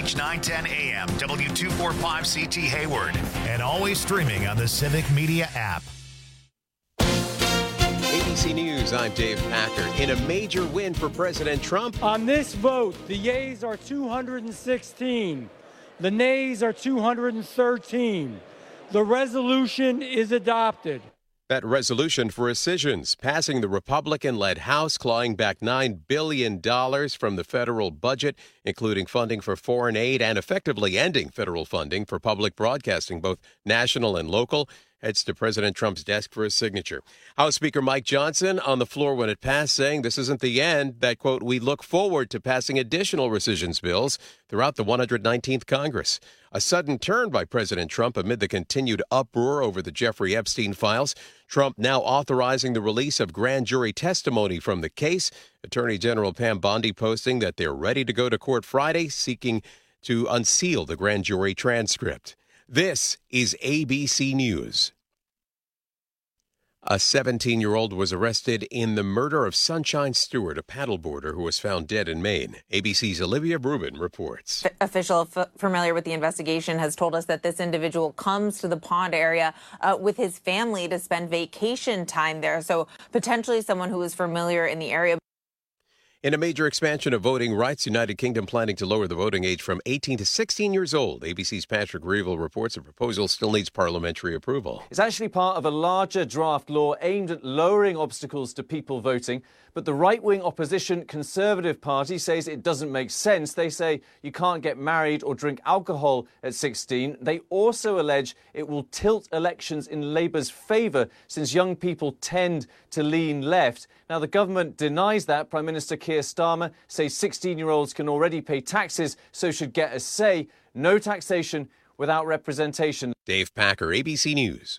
KFH 910 AM, W245CT Hayward, and always streaming on the Civic Media app. ABC News, I'm Dave Packer. In a major win for President Trump. On this vote, the yeas are 216. The nays are 213. The resolution is adopted. That resolution for rescissions, passing the Republican-led House, clawing back $9 billion from the federal budget, including funding for foreign aid and effectively ending federal funding for public broadcasting, both national and local, heads to President Trump's desk for his signature. House Speaker Mike Johnson on the floor when it passed, saying this isn't the end, that, quote, we look forward to passing additional rescissions bills throughout the 119th Congress. A sudden turn by President Trump amid the continued uproar over the Jeffrey Epstein files. Trump now authorizing the release of grand jury testimony from the case. Attorney General Pam Bondi posting that they're ready to go to court Friday, seeking to unseal the grand jury transcript. This is ABC News. A 17-year-old was arrested in the murder of Sunshine Stewart, a paddleboarder who was found dead in Maine. ABC's Olivia Rubin reports. Official familiar with the investigation has told us that this individual comes to the pond area with his family to spend vacation time there, so potentially someone who is familiar in the area. In a major expansion of voting rights, United Kingdom planning to lower the voting age from 18 to 16 years old. ABC's Patrick Reevell reports the proposal still needs parliamentary approval. It's actually part of a larger draft law aimed at lowering obstacles to people voting. But the right-wing opposition Conservative Party says it doesn't make sense. They say you can't get married or drink alcohol at 16. They also allege it will tilt elections in Labour's favour since young people tend to lean left. Now, the government denies that. Prime Minister Keir Starmer says 16-year-olds can already pay taxes, so should get a say. No taxation without representation. Dave Packer, ABC News.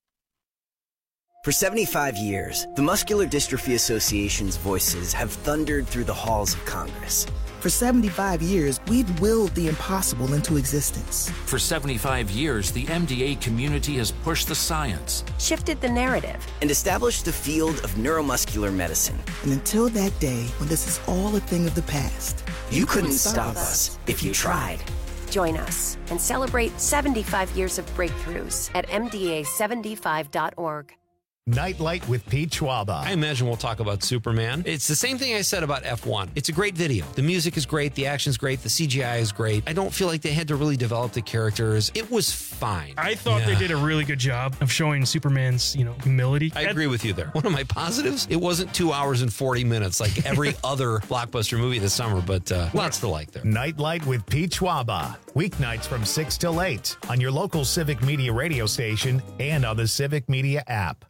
For 75 years, the Muscular Dystrophy Association's voices have thundered through the halls of Congress. For 75 years, we've willed the impossible into existence. For 75 years, the MDA community has pushed the science, shifted the narrative, and established the field of neuromuscular medicine. And until that day when this is all a thing of the past, you couldn't stop us if you tried. Join us and celebrate 75 years of breakthroughs at MDA75.org. Nightlight with Pete Schwaba. I imagine we'll talk about Superman. It's the same thing I said about F1. It's a great video. The music is great. The action's great. The CGI is great. I don't feel like they had to really develop the characters. It was fine. I thought they did a really good job of showing Superman's, humility. I agree with you there. One of my positives, it wasn't 2 hours and 40 minutes like every other blockbuster movie this summer, but lots to like there. Nightlight with Pete Schwaba. Weeknights from 6 till 8 on your local Civic Media radio station and on the Civic Media app.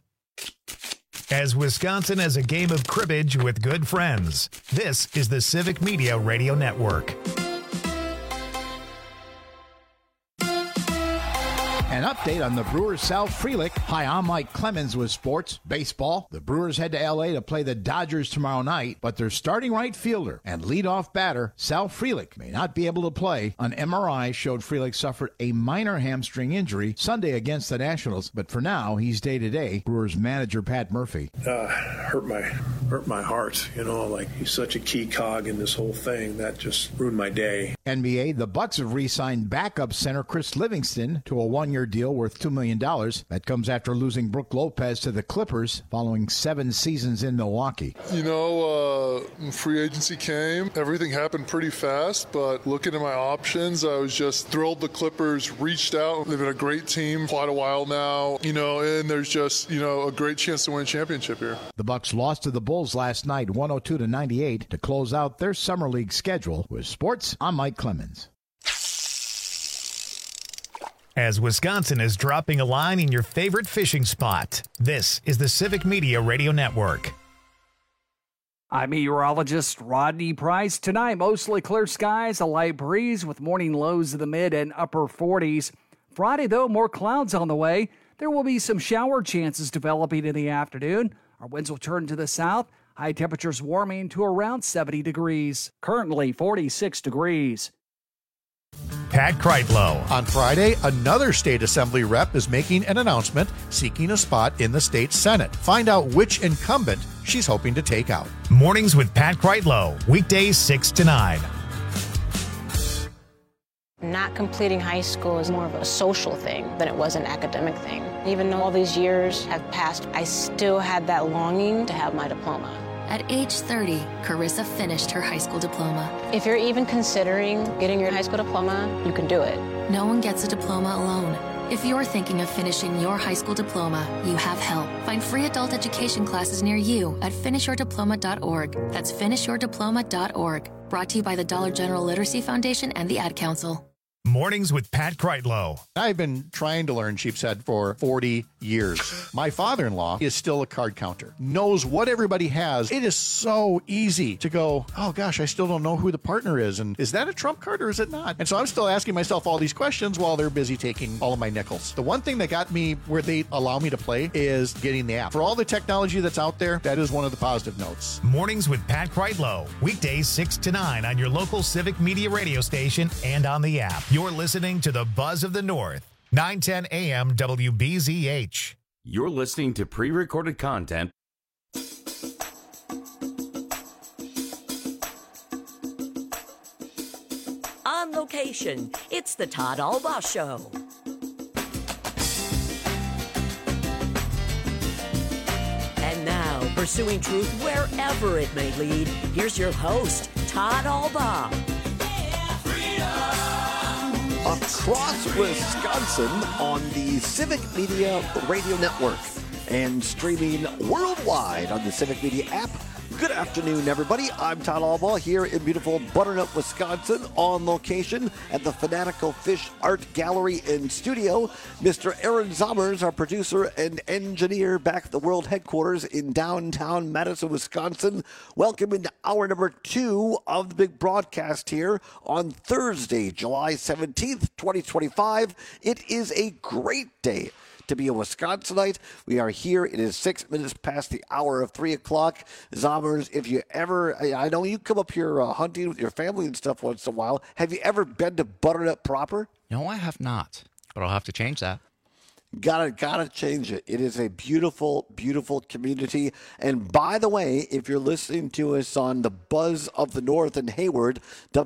As Wisconsin has a game of cribbage with good friends, this is the Civic Media Radio Network. An update on the Brewers' Sal Frelick. Hi, I'm Mike Clemens with Sports Baseball. The Brewers head to L.A. to play the Dodgers tomorrow night, but their starting right fielder and leadoff batter, Sal Frelick, may not be able to play. An MRI showed Frelick suffered a minor hamstring injury Sunday against the Nationals, but for now, he's day-to-day. Brewers manager Pat Murphy. Hurt my heart, like he's such a key cog in this whole thing. That just ruined my day. NBA, the Bucks have re-signed backup center Chris Livingston to a one-year deal worth $2 million. That comes after losing Brook Lopez to the Clippers following 7 seasons in Milwaukee. Free agency came. Everything happened pretty fast, but looking at my options, I was just thrilled the Clippers reached out. They've been a great team quite a while now, and there's just, a great chance to win a championship here. The Bucks lost to the Bulls last night, 102-98, to close out their summer league schedule. With sports, I'm Mike Clemens. As Wisconsin is dropping a line in your favorite fishing spot, this is the Civic Media Radio Network. I'm meteorologist Rodney Price. Tonight, mostly clear skies, a light breeze with morning lows in the mid and upper 40s. Friday, though, more clouds on the way. There will be some shower chances developing in the afternoon. Our winds will turn to the south. High temperatures warming to around 70 degrees. Currently 46 degrees. Pat Kreitlow. On Friday, another state assembly rep is making an announcement seeking a spot in the state Senate. Find out which incumbent she's hoping to take out. Mornings with Pat Kreitlow. Weekdays 6 to 9. Not completing high school is more of a social thing than it was an academic thing. Even though all these years have passed, I still had that longing to have my diploma. At age 30, Carissa finished her high school diploma. If you're even considering getting your high school diploma, you can do it. No one gets a diploma alone. If you're thinking of finishing your high school diploma, you have help. Find free adult education classes near you at finishyourdiploma.org. That's finishyourdiploma.org. Brought to you by the Dollar General Literacy Foundation and the Ad Council. Mornings with Pat Kreitlow. I've been trying to learn sheep's head for 40 years. My father-in-law is still a card counter, knows what everybody has. It is so easy to go, oh gosh, I still don't know who the partner is. And is that a trump card or is it not? And so I'm still asking myself all these questions while they're busy taking all of my nickels. The one thing that got me where they allow me to play is getting the app. For all the technology that's out there, that is one of the positive notes. Mornings with Pat Kreitlow. Weekdays 6 to 9 on your local Civic Media radio station and on the app. You're listening to the Buzz of the North, 910 AM WBZH. You're listening to pre-recorded content. On location, it's the Todd Albaugh Show. And now, pursuing truth wherever it may lead, here's your host, Todd Albaugh. Across Wisconsin on the Civic Media Radio Network and streaming worldwide on the Civic Media app. Good afternoon, everybody. I'm Todd Albaugh here in beautiful Butternut, Wisconsin, on location at the Fanatical Fish Art Gallery and Studio. Mr. Aaron Zommers, our producer and engineer, back at the world headquarters in downtown Madison, Wisconsin. Welcome into hour number 2 of the big broadcast here on Thursday, July 17th, 2025. It is a great day to be a Wisconsinite. We are here. It is 6 minutes past the hour of 3 o'clock. Zommers, if you ever, I know you come up here hunting with your family and stuff once in a while. Have you ever been to Butternut proper? No, I have not, but I'll have to change that. Gotta change it. It is a beautiful, beautiful community. And by the way, if you're listening to us on the Buzz of the North in Hayward,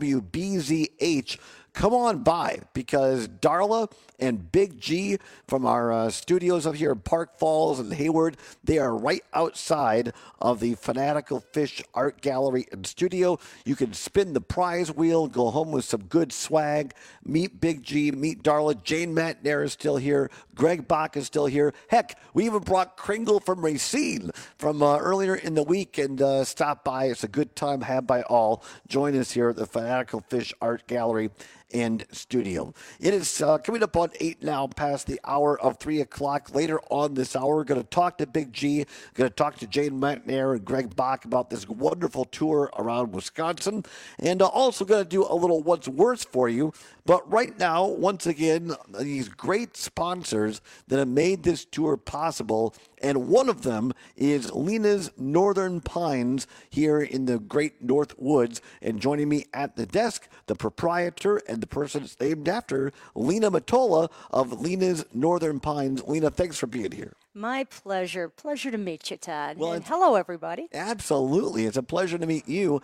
WBZH, come on by, because Darla and Big G from our studios up here in Park Falls and Hayward, they are right outside of the Fanatical Fish Art Gallery and Studio. You can spin the prize wheel, go home with some good swag, meet Big G, meet Darla. Jane Matnair is still here. Greg Bach is still here. Heck, we even brought Kringle from Racine from earlier in the week and stopped by. It's a good time had by all. Join us here at the Fanatical Fish Art Gallery and Studio. It is coming up on 8 now, past the hour of 3 o'clock. Later on this hour, we're going to talk to Big G, going to talk to Jane Matnair and Greg Bach about this wonderful tour around Wisconsin, and also going to do a little what's worse for you. But right now, once again, these great sponsors that have made this tour possible, and one of them is Lena's Northern Pines here in the great North Woods. And joining me at the desk, the proprietor and the person it's named after, Lena Matola of Lena's Northern Pines. Lena, thanks for being here. My pleasure. Pleasure to meet you, Todd. Well, and hello, everybody. Absolutely. It's a pleasure to meet you.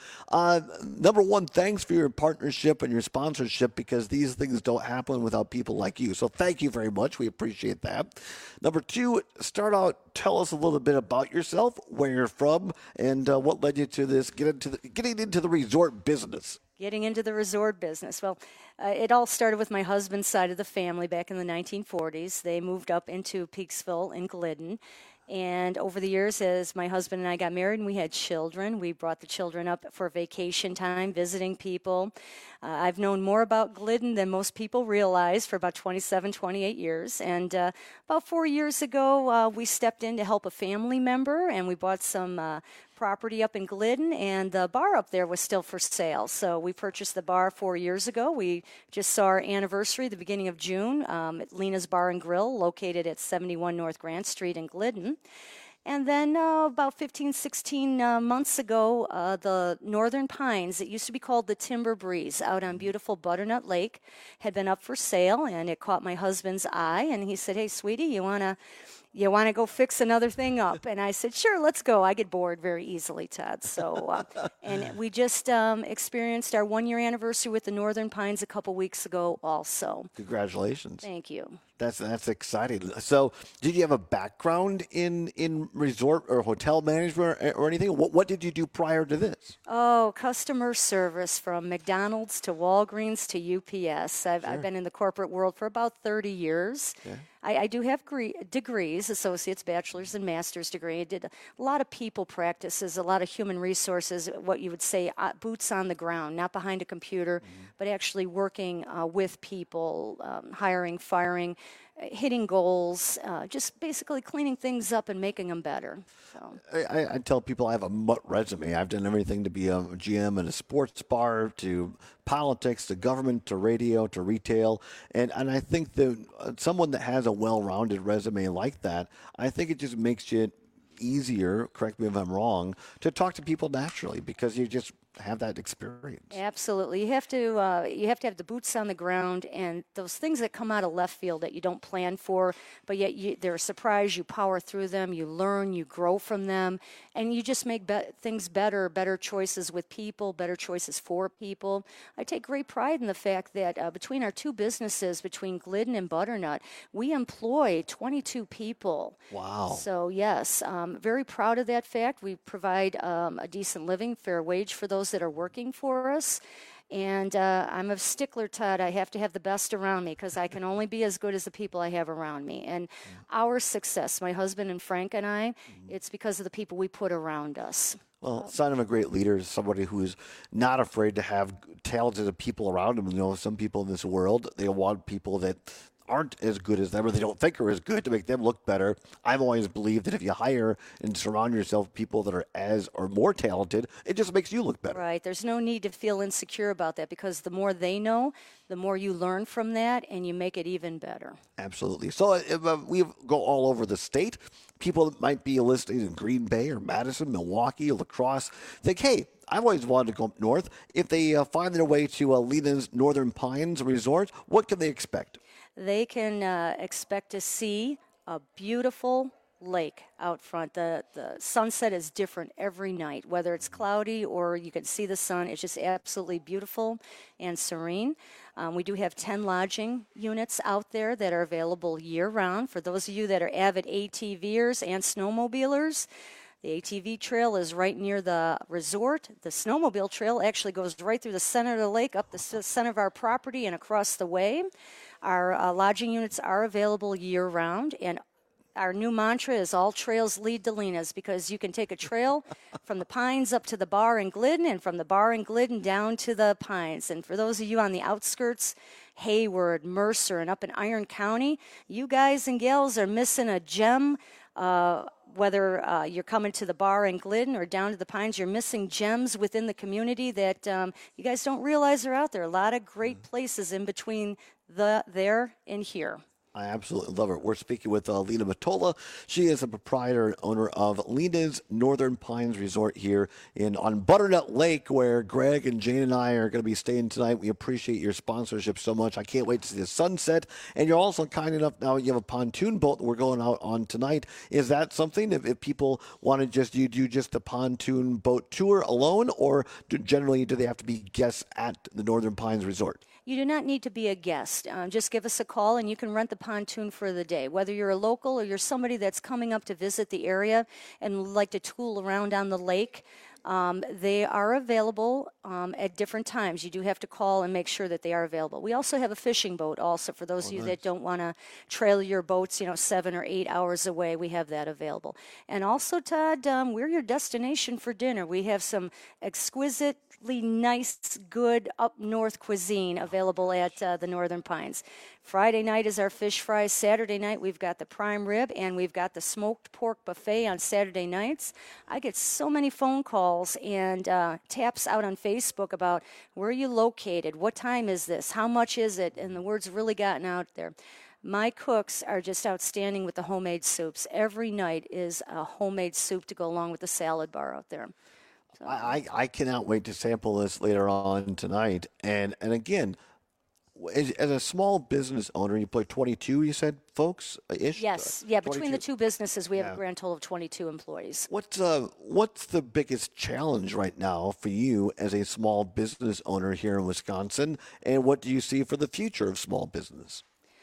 Number one, thanks for your partnership and your sponsorship, because these things don't happen without people like you. So thank you very much. We appreciate that. Number two, start out, tell us a little bit about yourself, where you're from, and what led you to this, getting into the resort business. Getting into the resort business. Well, it all started with my husband's side of the family back in the 1940s. They moved up into Peaksville in Glidden. And over the years, as my husband and I got married and we had children, we brought the children up for vacation time, visiting people. I've known more about Glidden than most people realize for about 27, 28 years. And about 4 years ago, we stepped in to help a family member, and we bought some property up in Glidden, and the bar up there was still for sale. So we purchased the bar 4 years ago. We just saw our anniversary the beginning of June at Lena's Bar and Grill, located at 71 North Grant Street in Glidden. And then about 15, 16 months ago, the Northern Pines, it used to be called the Timber Breeze, out on beautiful Butternut Lake, had been up for sale, and it caught my husband's eye, and he said, "Hey, sweetie, you want to you want to go fix another thing up? And I said, sure, let's go. I get bored very easily, Todd. So, and we just experienced our 1-year anniversary with the Northern Pines a couple weeks ago also. Congratulations. Thank you. That's exciting. So, did you have a background in resort or hotel management or anything? What did you do prior to this? Oh, customer service from McDonald's to Walgreens to UPS. I've been in the corporate world for about 30 years. Yeah. I do have degrees, associates, bachelor's, and master's degree. I did a lot of people practices, a lot of human resources, what you would say boots on the ground, not behind a computer, but actually working with people, hiring, firing, hitting goals, just basically cleaning things up and making them better. So. I tell people I have a mutt resume. I've done everything to be a GM in a sports bar, to politics, to government, to radio, to retail. And I think that someone that has a well-rounded resume like that, I think it just makes it easier, correct me if I'm wrong, to talk to people naturally because you just have that experience. Absolutely. You have to have the boots on the ground and those things that come out of left field that you don't plan for, but yet they're a surprise. You power through them, you learn, you grow from them, and you just make things better choices with people, better choices for people. I take great pride in the fact that between our two businesses, between Glidden and Butternut, we employ 22 people. Wow. So yes, very proud of that fact. We provide a decent living, fair wage for those that are working for us. And I'm a stickler, Todd. I have to have the best around me because I can only be as good as the people I have around me. And our success, my husband and Frank and I, it's because of the people we put around us. Well, sign of a great leader is somebody who is not afraid to have talented people around him. You know, some people in this world, they want people that aren't as good as them or they don't think are as good to make them look better. I've always believed that if you hire and surround yourself with people that are as or more talented, it just makes you look better. Right. There's no need to feel insecure about that because the more they know, the more you learn from that and you make it even better. Absolutely. So if we go all over the state. People that might be listening in Green Bay or Madison, Milwaukee, or La Crosse think, hey, I've always wanted to go up north. If they find their way to Lena's Northern Pines Resort, what can they expect? They can expect to see a beautiful lake out front. The sunset is different every night, whether it's cloudy or you can see the sun. It's just absolutely beautiful and serene. We do have 10 lodging units out there that are available year-round. For those of you that are avid ATVers and snowmobilers, the ATV trail is right near the resort. The snowmobile trail actually goes right through the center of the lake, up the center of our property and across the way. Our lodging units are available year-round, and our new mantra is all trails lead to Lena's because you can take a trail from the Pines up to the bar in Glidden and from the bar in Glidden down to the Pines. And for those of you on the outskirts, Hayward, Mercer, and up in Iron County, you guys and gals are missing a gem. Whether you're coming to the bar in Glidden or down to the Pines, you're missing gems within the community that you guys don't realize are out there. A lot of great places in between there and here. I absolutely love her. We're speaking with Lena Mottola. She is a proprietor and owner of Lena's Northern Pines Resort here on Butternut Lake, where Greg and Jane and I are going to be staying tonight. We appreciate your sponsorship so much. I can't wait to see the sunset. And you're also kind enough now, you have a pontoon boat that we're going out on tonight. Is that something, if people want to do just the pontoon boat tour alone, or do they have to be guests at the Northern Pines Resort? You do not need to be a guest. Just give us a call and you can rent the pontoon for the day. Whether you're a local or you're somebody that's coming up to visit the area and like to tool around on the lake, they are available at different times. You do have to call and make sure that they are available. We also have a fishing boat also for those of you that don't want to trail your boats, 7 or 8 hours away. We have that available. And also, Todd, we're your destination for dinner. We have some exquisite nice, good up north cuisine available at the Northern Pines. Friday night is our fish fries. Saturday night we've got the prime rib and we've got the smoked pork buffet on Saturday nights. I get so many phone calls and taps out on Facebook about where are you located, what time is this, how much is it, and the word's really gotten out there. My cooks are just outstanding with the homemade soups. Every night is a homemade soup to go along with the salad bar out there. I cannot wait to sample this later on tonight. And again, As a small business owner, you play 22, you said, folks, ish? Yes. Yeah, between the two businesses, we have a grand total of 22 employees. What's the biggest challenge right now for you as a small business owner here in Wisconsin, and what do you see for the future of small business?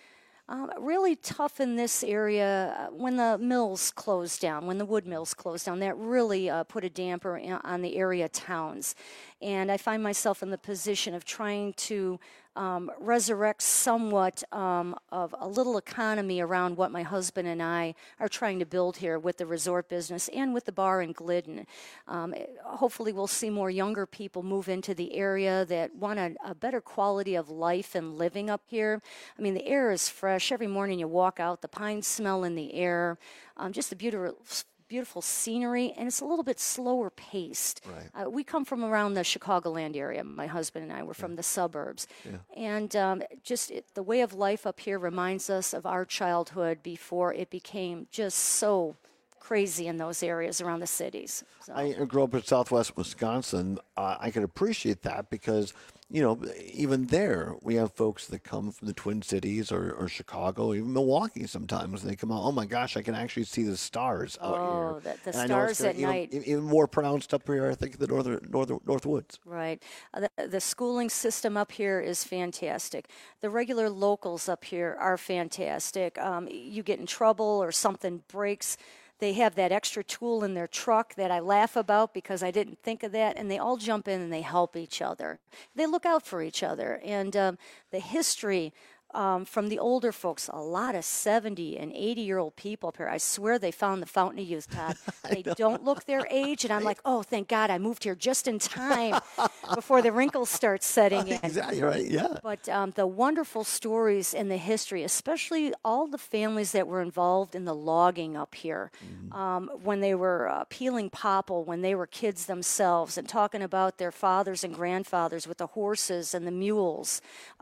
Really tough in this area when the mills closed down, when the wood mills closed down. That really put a damper on the area towns. And I find myself in the position of trying to resurrect somewhat of a little economy around what my husband and I are trying to build here with the resort business and with the bar in Glidden. Hopefully we'll see more younger people move into the area that want a better quality of life and living up here. I mean, the air is fresh. Every morning you walk out, the pine smell in the air, just the beautiful scenery, and it's a little bit slower paced. Right. We come from around the Chicagoland area. My husband and I were from the suburbs. And the way of life up here reminds us of our childhood before it became just so crazy in those areas around the cities. So. I grew up in southwest Wisconsin. I can appreciate that because, even there, we have folks that come from the Twin Cities or Chicago, even Milwaukee sometimes. They come out, oh my gosh, I can actually see the stars out here. The stars at night. Even more pronounced up here, I think, in the North Woods. Right. The schooling system up here is fantastic. The regular locals up here are fantastic. You get in trouble or something breaks, they have that extra tool in their truck that I laugh about because I didn't think of that, and they all jump in and they help each other. They look out for each other. And the history from the older folks, a lot of 70 and 80-year-old people up here. I swear they found the Fountain of Youth, Todd. They don't look their age, and I'm like, oh, thank God I moved here just in time before the wrinkles start setting in. Exactly right, yeah. But the wonderful stories in the history, especially all the families that were involved in the logging up here, when they were peeling popple, when they were kids themselves, and talking about their fathers and grandfathers with the horses and the mules,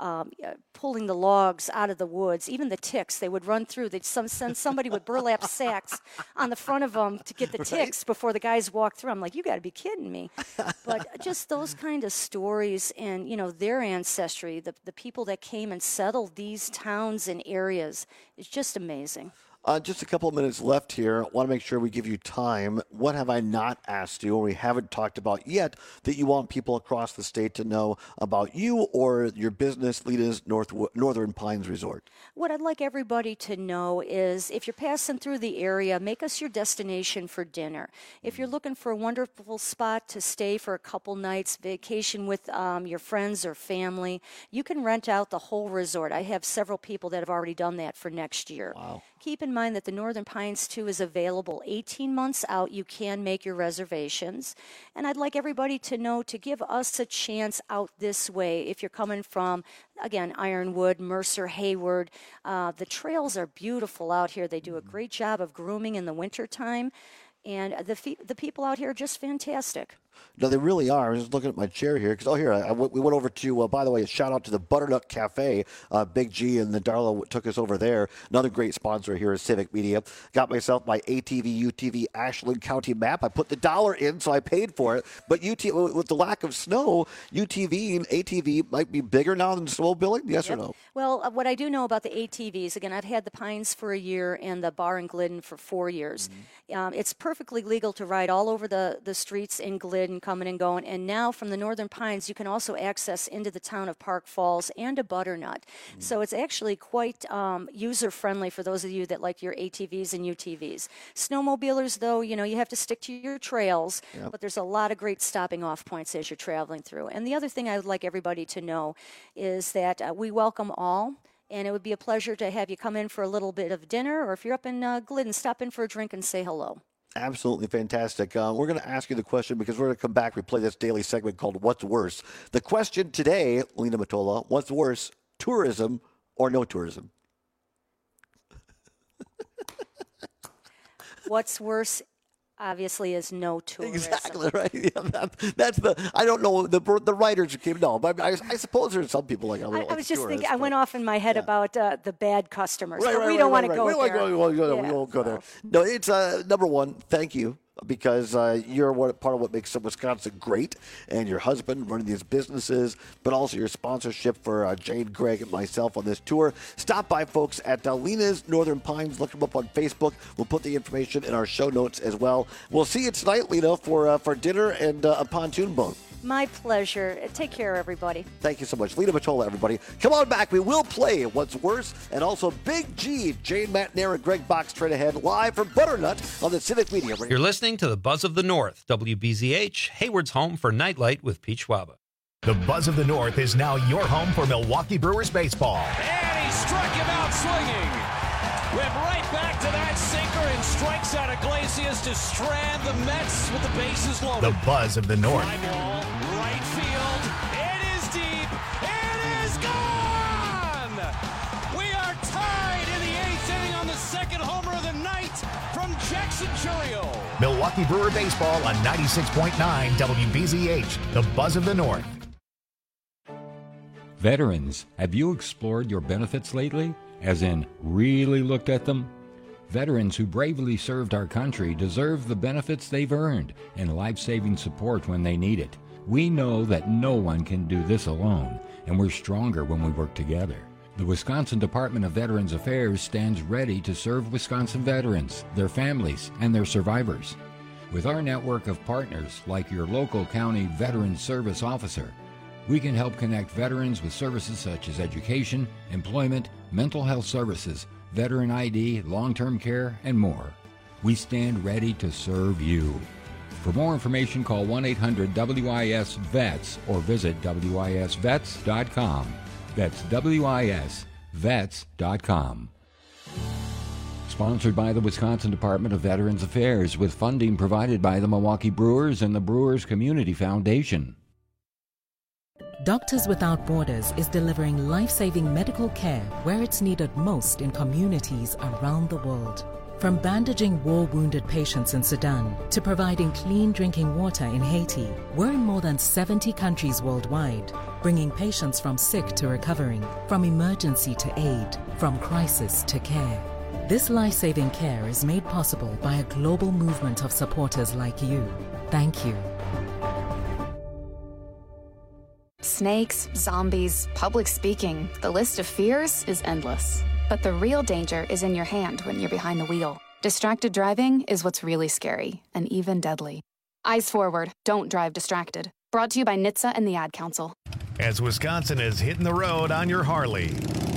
pulling the logs out of the woods, even the ticks, they would run through. They'd send somebody with burlap sacks on the front of them to get the ticks before the guys walked through. I'm like, you got to be kidding me. But just those kind of stories and, their ancestry, the people that came and settled these towns and areas, is just amazing. Just a couple of minutes left here. I want to make sure we give you time. What have I not asked you or we haven't talked about yet that you want people across the state to know about you or your business, Lita's Northern Pines Resort? What I'd like everybody to know is if you're passing through the area, make us your destination for dinner. If you're looking for a wonderful spot to stay for a couple nights, vacation with your friends or family, you can rent out the whole resort. I have several people that have already done that for next year. Wow. Keep in mind that the Northern Pines 2 is available 18 months out. You can make your reservations. And I'd like everybody to know to give us a chance out this way. If you're coming from, again, Ironwood, Mercer, Hayward, the trails are beautiful out here. They do a great job of grooming in the wintertime. And the people out here are just fantastic. No, they really are. I was just looking at my chair here because, we went over to, by the way, a shout out to the Butternut Cafe. Big G and the Darla took us over there. Another great sponsor here is Civic Media. Got myself my ATV, UTV Ashland County map. I put the dollar in, so I paid for it. But with the lack of snow, UTV and ATV might be bigger now than snowmobiling? Yes or no? Well, what I do know about the ATVs, again, I've had the Pines for a year and the bar in Glidden for 4 years. It's perfectly legal to ride all over the streets in Glidden, coming and going. And now from the Northern Pines, you can also access into the town of Park Falls and a Butternut. So it's actually quite user-friendly for those of you that like your ATVs and UTVs. Snowmobilers, though, you have to stick to your trails, but there's a lot of great stopping off points as you're traveling through. And the other thing I would like everybody to know is that we welcome all. And it would be a pleasure to have you come in for a little bit of dinner, or if you're up in Glidden, stop in for a drink and say hello. Absolutely fantastic. We're going to ask you the question because we're going to come back. We play this daily segment called What's Worse? The question today, Lena Mottola, what's worse, tourism or no tourism? What's worse, obviously, is no tourism. Exactly right. Yeah, that's I don't know the writers came. No, but I suppose there's some people like. I was just thinking. I went off in my head about the bad customers. Right, but we don't want to go there. We won't go there. No, it's number one. Thank you because you're part of what makes Wisconsin great, and your husband running these businesses, but also your sponsorship for Jane, Greg, and myself on this tour. Stop by, folks, at Lena's Northern Pines. Look them up on Facebook. We'll put the information in our show notes as well. We'll see you tonight, Lena, for dinner and a pontoon boat. My pleasure. Take care, everybody. Thank you so much. Lena Matola, everybody. Come on back. We will play What's Worse, and also Big G, Jane, Matt, Nair, and Greg Bach straight ahead, live from Butternut on the Civic Media Radio. You're listening to the Buzz of the North, WBZH, Hayward's home for Nightlight with Pete Schwaba. The Buzz of the North is now your home for Milwaukee Brewers baseball. And he struck him out swinging. Went right back to that sinker and strikes out Iglesias to strand the Mets with the bases loaded. The Buzz of the North. Fly ball, right field. It is deep. It is gone. We are tied in the 8th inning on the second homer of the night from Jackson Chourio. Milwaukee Brewer baseball on 96.9 WBZH. The Buzz of the North. Veterans, have you explored your benefits lately? As in, really looked at them? Veterans who bravely served our country deserve the benefits they've earned and life-saving support when they need it. We know that no one can do this alone, and we're stronger when we work together. The Wisconsin Department of Veterans Affairs stands ready to serve Wisconsin veterans, their families, and their survivors. With our network of partners like your local county Veterans Service Officer, we can help connect veterans with services such as education, employment, mental health services, veteran ID, long-term care, and more. We stand ready to serve you. For more information, call 1-800-WIS-VETS or visit WISVets.com. That's WISVets.com. Sponsored by the Wisconsin Department of Veterans Affairs with funding provided by the Milwaukee Brewers and the Brewers Community Foundation. Doctors Without Borders is delivering life-saving medical care where it's needed most in communities around the world. From bandaging war-wounded patients in Sudan to providing clean drinking water in Haiti, we're in more than 70 countries worldwide, bringing patients from sick to recovering, from emergency to aid, from crisis to care. This life-saving care is made possible by a global movement of supporters like you. Thank you. Snakes, zombies, public speaking, the list of fears is endless. But the real danger is in your hand when you're behind the wheel. Distracted driving is what's really scary and even deadly. Eyes forward, don't drive distracted. Brought to you by NHTSA and the Ad Council. As Wisconsin is hitting the road on your Harley.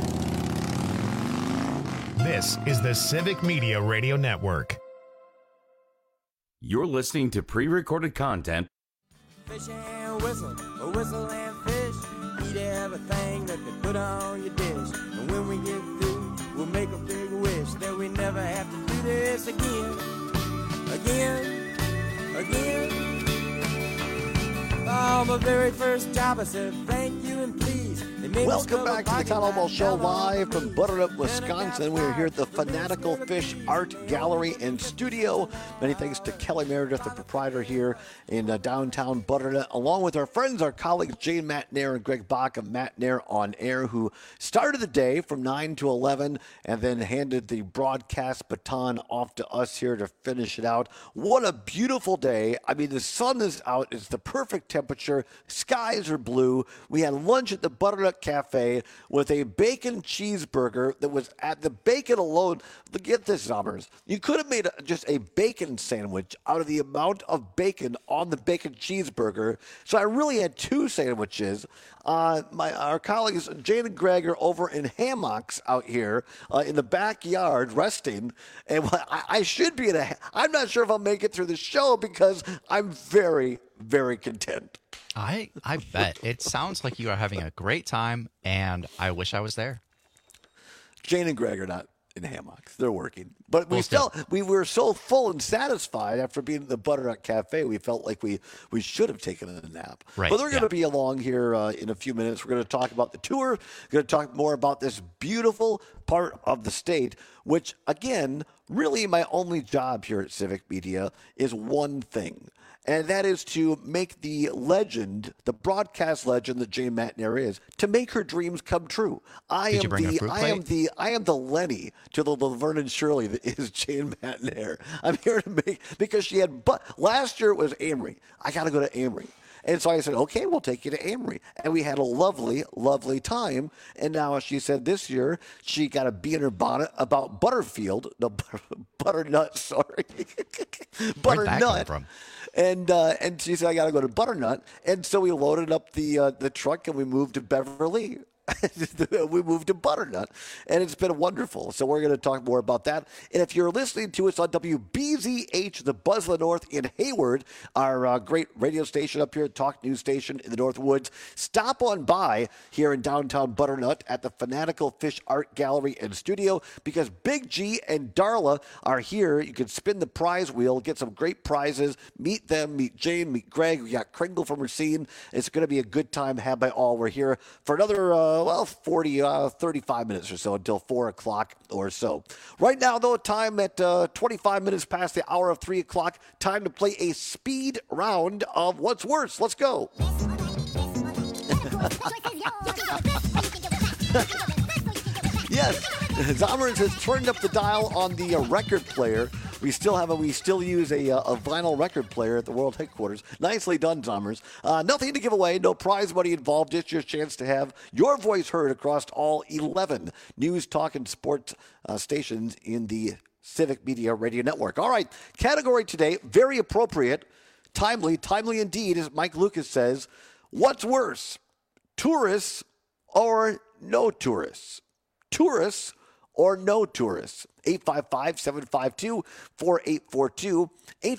This is the Civic Media Radio Network. You're listening to pre-recorded content. Fish and whistle, a whistle and fish. Eat everything that they put on your dish. And when we get through, we'll make a big wish that we never have to do this again. Again. Oh, my very first job, I said thank you and please. Welcome back to the Town Hall Ball Show, live from Butternut, Wisconsin. We are here at the Fanatical Fish Art Gallery and Studio. Many thanks to Kelly Meredith, the proprietor here in downtown Butternut, along with our friends, our colleagues, Jane, Matt Nair, and Greg Bach of Matt Nair on Air, who started the day from 9 to 11 and then handed the broadcast baton off to us here to finish it out. What a beautiful day. I mean, the sun is out. It's the perfect temperature. Skies are blue. We had lunch at the Butternut Cafe with a bacon cheeseburger that was at the bacon alone. Get this, numbers. You could have made just a bacon sandwich out of the amount of bacon on the bacon cheeseburger. So I really had two sandwiches. Our colleagues, Jane and Greg, are over in hammocks out here in the backyard resting. And I should be I'm not sure if I'll make it through the show because I'm very, very content. I bet. It sounds like you are having a great time, and I wish I was there. Jane and Greg are not in hammocks. They're working. But we were so full and satisfied after being at the Butternut Cafe, we felt like we should have taken a nap. Right, but they're going to be along here in a few minutes. We're going to talk about the tour. We're going to talk more about this beautiful part of the state, which, again, really my only job here at Civic Media is one thing. and that is to make the legend, the broadcast legend that Jane Matenaer is, to make her dreams come true. I am the Lenny to the Laverne and Shirley that is Jane Matenaer. I'm here to make, because she had, last year it was Amory. I got to go to Amory. And so I said, okay, we'll take you to Amory. And we had a lovely, lovely time. And now she said this year she got a bee in her bonnet about Butterfield. No, Butternut, sorry. Butternut. And she said, I got to go to Butternut. And so we loaded up the truck and we moved to Beverly. We moved to Butternut, and it's been wonderful. So we're going to talk more about that. And if you're listening to us on WBZH, the Buzz of the North in Hayward, our great radio station up here, talk news station in the North Woods, stop on by here in downtown Butternut at the Fanatical Fish Art Gallery and Studio, because Big G and Darla are here. You can spin the prize wheel, get some great prizes, meet them, meet Jane, meet Greg. We got Kringle from Racine. It's going to be a good time had by all. We're here for another 35 minutes or so until 4 o'clock or so. Right now, though, time at 25 minutes past the hour of 3 o'clock, time to play a speed round of What's Worse. Let's go. Yes, Zommers has turned up the dial on the record player. We still use a vinyl record player at the world headquarters. Nicely done, Zommers. Nothing to give away, no prize money involved. Just your chance to have your voice heard across all 11 news, talk, and sports stations in the Civic Media Radio Network. All right, category today, very appropriate, timely indeed, as Mike Lucas says. What's worse, tourists or no tourists? Tourists or no tourists? 855-752-4842,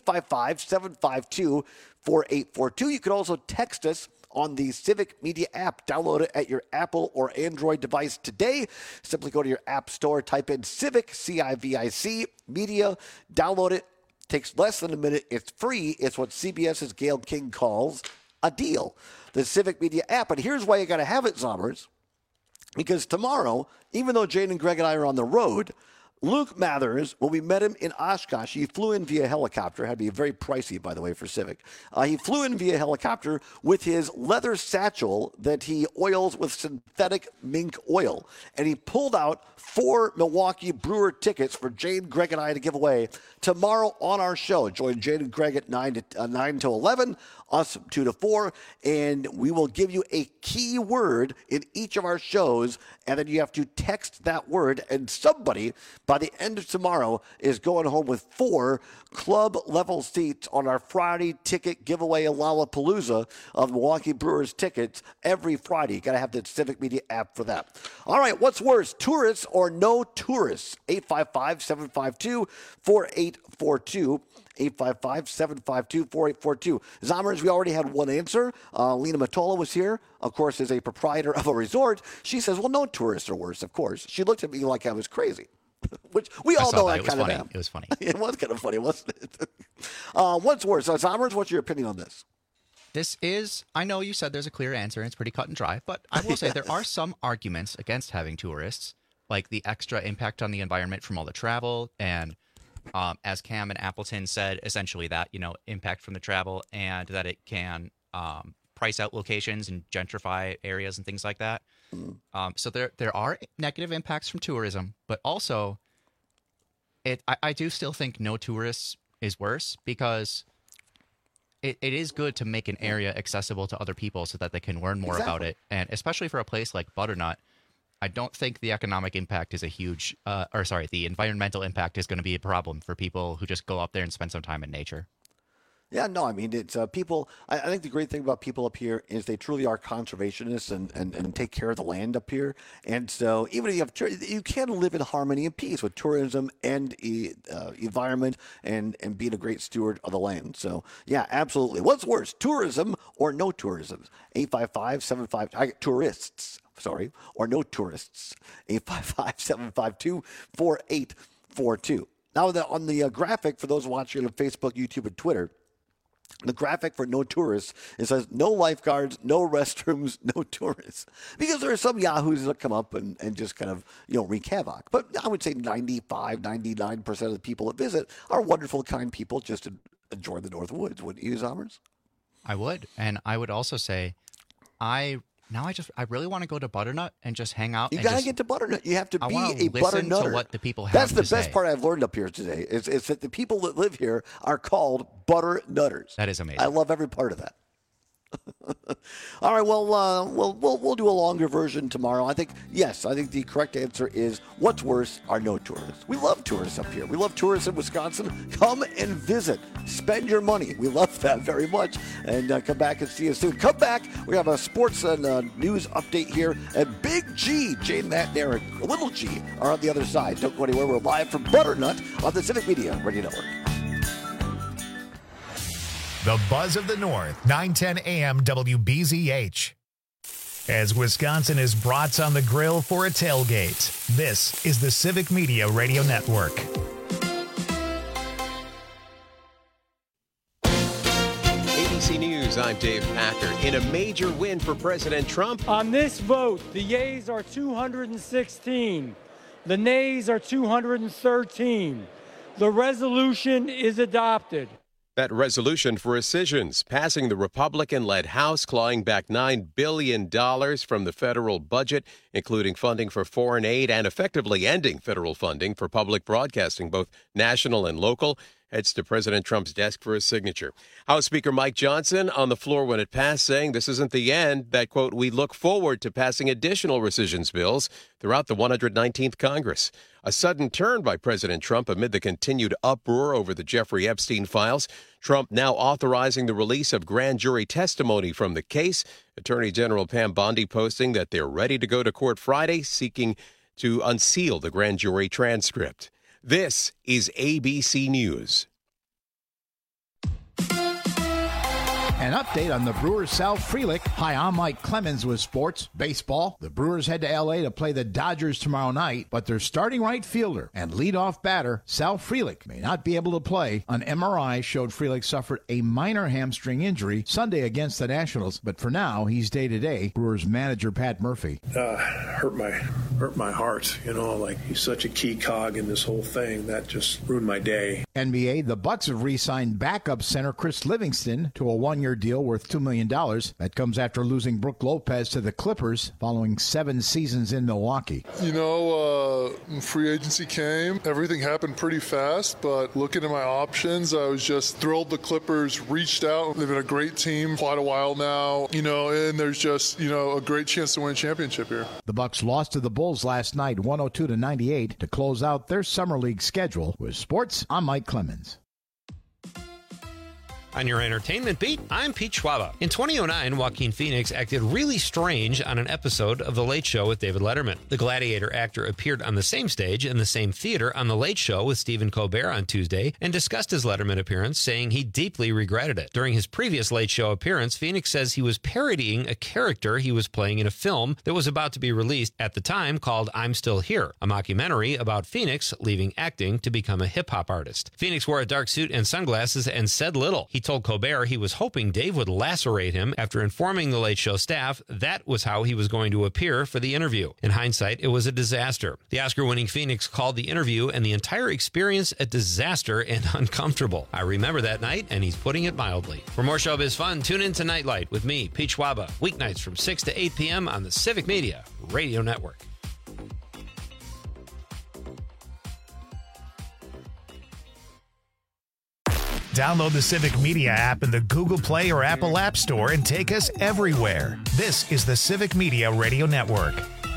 855-752-4842. You can also text us on the Civic Media app. Download it at your Apple or Android device today. Simply go to your app store, type in Civic, C-I-V-I-C, Media, download it. Takes less than a minute. It's free. It's what CBS's Gail King calls a deal. The Civic Media app. And here's why you got to have it, Zommers. Because tomorrow, even though Jane and Greg and I are on the road, Luke Mathers, when we met him in Oshkosh, he flew in via helicopter. Had to be very pricey, by the way, for Civic. He flew in via helicopter with his leather satchel that he oils with synthetic mink oil. And he pulled out 4 Milwaukee Brewer tickets for Jane, Greg, and I to give away tomorrow on our show. Join Jane and Greg at 9 to 11, us 2 to 4, and we will give you a key word in each of our shows, and then you have to text that word, and somebody by the end of tomorrow is going home with 4 club-level seats on our Friday ticket giveaway Lollapalooza of Milwaukee Brewers tickets every Friday. You got to have the Civic Media app for that. All right, what's worse, tourists or no tourists? 855-752-4842. 855-752-4842. Zommers, we already had one answer. Lena Matola was here, of course, as a proprietor of a resort. She says, well, no tourists are worse, of course. She looked at me like I was crazy, which we all know that kind of am. It was funny. It was kind of funny, wasn't it? What's worse? Zommers, what's your opinion on this? I know you said there's a clear answer and it's pretty cut and dry, but I will say there are some arguments against having tourists, like the extra impact on the environment from all the travel and as Cam and Appleton said, essentially that, impact from the travel and that it can price out locations and gentrify areas and things like that. So there are negative impacts from tourism, but also I do still think no tourists is worse because it is good to make an area accessible to other people so that they can learn more about it. And especially for a place like Butternut, I don't think the economic impact is the environmental impact is going to be a problem for people who just go up there and spend some time in nature. Yeah, no, I mean, it's people. I think the great thing about people up here is they truly are conservationists and take care of the land up here. And so even if you can live in harmony and peace with tourism and environment and being a great steward of the land. So, yeah, absolutely. What's worse, tourism or no tourism? 855-75, tourists. Sorry, or no tourists. 855-752-4842. Now, on the graphic, for those watching on Facebook, YouTube, and Twitter, the graphic for no tourists, it says no lifeguards, no restrooms, no tourists. Because there are some yahoos that come up and just kind of, wreak havoc. But I would say 95, 99% of the people that visit are wonderful, kind people just enjoy the North Woods, wouldn't you, Zommers? I would. And I would also say, I really want to go to Butternut and just hang out. You got to get to Butternut. You have to be a Butternutter. To what the people have That's the to best say. part I've learned up here today. Is that the people that live here are called Butternutters. That is amazing. I love every part of that. All right, well, we'll do a longer version tomorrow. I think the correct answer is what's worse are no tourists. We love tourists up here. We love tourists in Wisconsin. Come and visit. Spend your money. We love that very much. And come back and see us soon. Come back. We have a sports and news update here. And Big G, Jane, Matt, and Eric, Little G are on the other side. Don't go anywhere. We're live from Butternut on the Civic Media Radio Network. The Buzz of the North, 910 AM WBZH. As Wisconsin is brats on the grill for a tailgate, this is the Civic Media Radio Network. ABC News, I'm Dave Packer. In a major win for President Trump. On this vote, the yeas are 216. The nays are 213. The resolution is adopted. That resolution for rescissions, passing the Republican-led House, clawing back $9 billion from the federal budget, including funding for foreign aid and effectively ending federal funding for public broadcasting, both national and local, heads to President Trump's desk for his signature. House Speaker Mike Johnson on the floor when it passed, saying this isn't the end, that, quote, we look forward to passing additional rescissions bills throughout the 119th Congress. A sudden turn by President Trump amid the continued uproar over the Jeffrey Epstein files. Trump now authorizing the release of grand jury testimony from the case. Attorney General Pam Bondi posting that they're ready to go to court Friday, seeking to unseal the grand jury transcript. This is ABC News. An update on the Brewers' Sal Frelick. Hi, I'm Mike Clemens with sports, baseball. The Brewers head to L.A. to play the Dodgers tomorrow night, but their starting right fielder and leadoff batter, Sal Frelick, may not be able to play. An MRI showed Frelick suffered a minor hamstring injury Sunday against the Nationals, but for now, he's day-to-day. Brewers manager Pat Murphy. Hurt my heart, like he's such a key cog in this whole thing. That just ruined my day. NBA, the Bucks have re-signed backup center Chris Livingston to a one-year deal worth $2 million. That comes after losing Brook Lopez to the Clippers following 7 seasons in Milwaukee. Free agency came. Everything happened pretty fast, but looking at my options, I was just thrilled the Clippers reached out. They've been a great team quite a while now, and there's just, a great chance to win a championship here. The Bucks lost to the Bulls last night, 102-98, to close out their summer league schedule. With sports, I'm Mike Clemens. On your entertainment beat, I'm Pete Schwaba. In 2009, Joaquin Phoenix acted really strange on an episode of The Late Show with David Letterman. The Gladiator actor appeared on the same stage in the same theater on The Late Show with Stephen Colbert on Tuesday and discussed his Letterman appearance, saying he deeply regretted it. During his previous Late Show appearance, Phoenix says he was parodying a character he was playing in a film that was about to be released at the time called I'm Still Here, a mockumentary about Phoenix leaving acting to become a hip-hop artist. Phoenix wore a dark suit and sunglasses and said little. He told Colbert he was hoping Dave would lacerate him after informing the Late Show staff that was how he was going to appear for the interview. In hindsight, it was a disaster. The Oscar-winning Phoenix called the interview and the entire experience a disaster and uncomfortable. I remember that night, and he's putting it mildly. For more showbiz fun, tune in to Nightlight with me, Pete Schwaba, weeknights from 6 to 8 p.m. on the Civic Media Radio Network. Download the Civic Media app in the Google Play or Apple App Store and take us everywhere. This is the Civic Media Radio Network.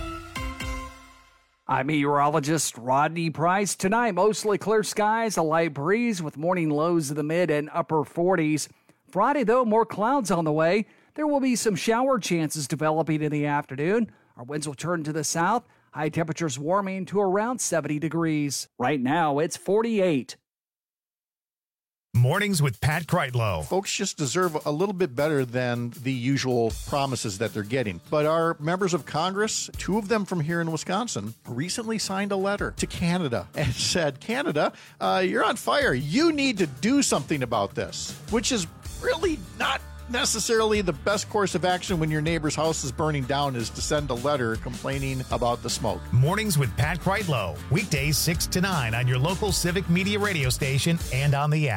I'm meteorologist Rodney Price. Tonight, mostly clear skies, a light breeze with morning lows in the mid and upper 40s. Friday, though, more clouds on the way. There will be some shower chances developing in the afternoon. Our winds will turn to the south. High temperatures warming to around 70 degrees. Right now, it's 48. Mornings with Pat Kreitlow. Folks just deserve a little bit better than the usual promises that they're getting. But our members of Congress, 2 of them from here in Wisconsin, recently signed a letter to Canada and said, Canada, you're on fire. You need to do something about this, which is really not necessarily the best course of action when your neighbor's house is burning down, is to send a letter complaining about the smoke. Mornings with Pat Kreitlow. Weekdays 6 to 9 on your local Civic Media radio station and on the app.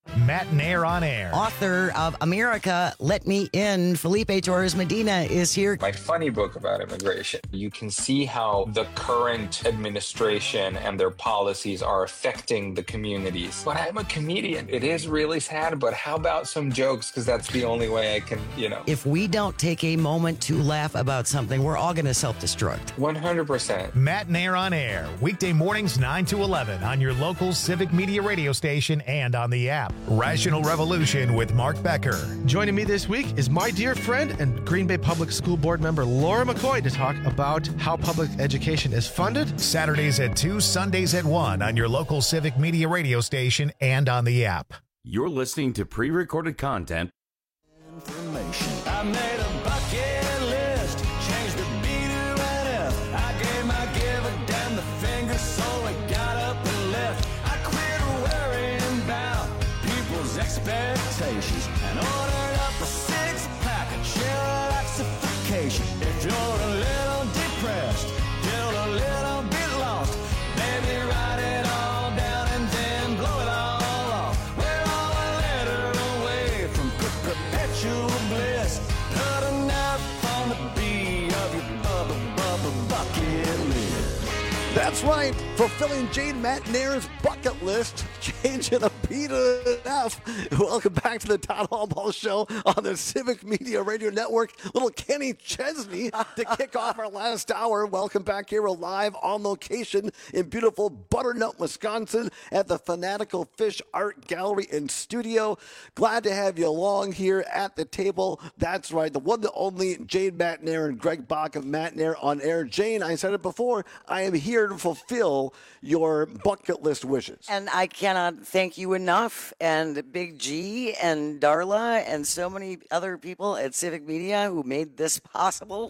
Matt Nair on air. Author of America, Let Me In, Felipe Torres Medina is here. My funny book about immigration. You can see how the current administration and their policies are affecting the communities. But I'm a comedian. It is really sad, but how about some jokes? Because that's the only way I can, If we don't take a moment to laugh about something, we're all going to self-destruct. 100%. Matt Nair on air, weekday mornings 9 to 11 on your local Civic Media radio station and on the app. Rational Revolution with Mark Becker. Joining me this week is my dear friend and Green Bay Public School Board member Laura McCoy to talk about how public education is funded. Saturdays at 2, Sundays at 1 on your local Civic Media radio station and on the app. You're listening to pre-recorded content. Information. I made a bucket list, changed the B to an F. I gave my give a damn the finger, so I got up and left. I quit worrying about people's expectations and ordered up a six-pack of chillaxification. If you're a little depressed, feel a little bit lost, baby, write it all down and then blow it all off. We're all a letter away from perpetual bliss. Put enough on the B of your bucket list. That's right, fulfilling Jane Matt Nair's bucket list, changing a B to an F. Welcome back to the Todd Hall Show on the Civic Media Radio Network. Little Kenny Chesney to kick off our last hour. Welcome back here. We're live on location in beautiful Butternut, Wisconsin at the Fanatical Fish Art Gallery and Studio. Glad to have you along here at the table. That's right, the one, the only Jane Matt Nair and Greg Bach of Matt Nair on air. Jane, I said it before, I am here to fulfill your bucket list wishes. And I cannot thank you enough, and Big G and Darla and so many other people at Civic Media who made this possible.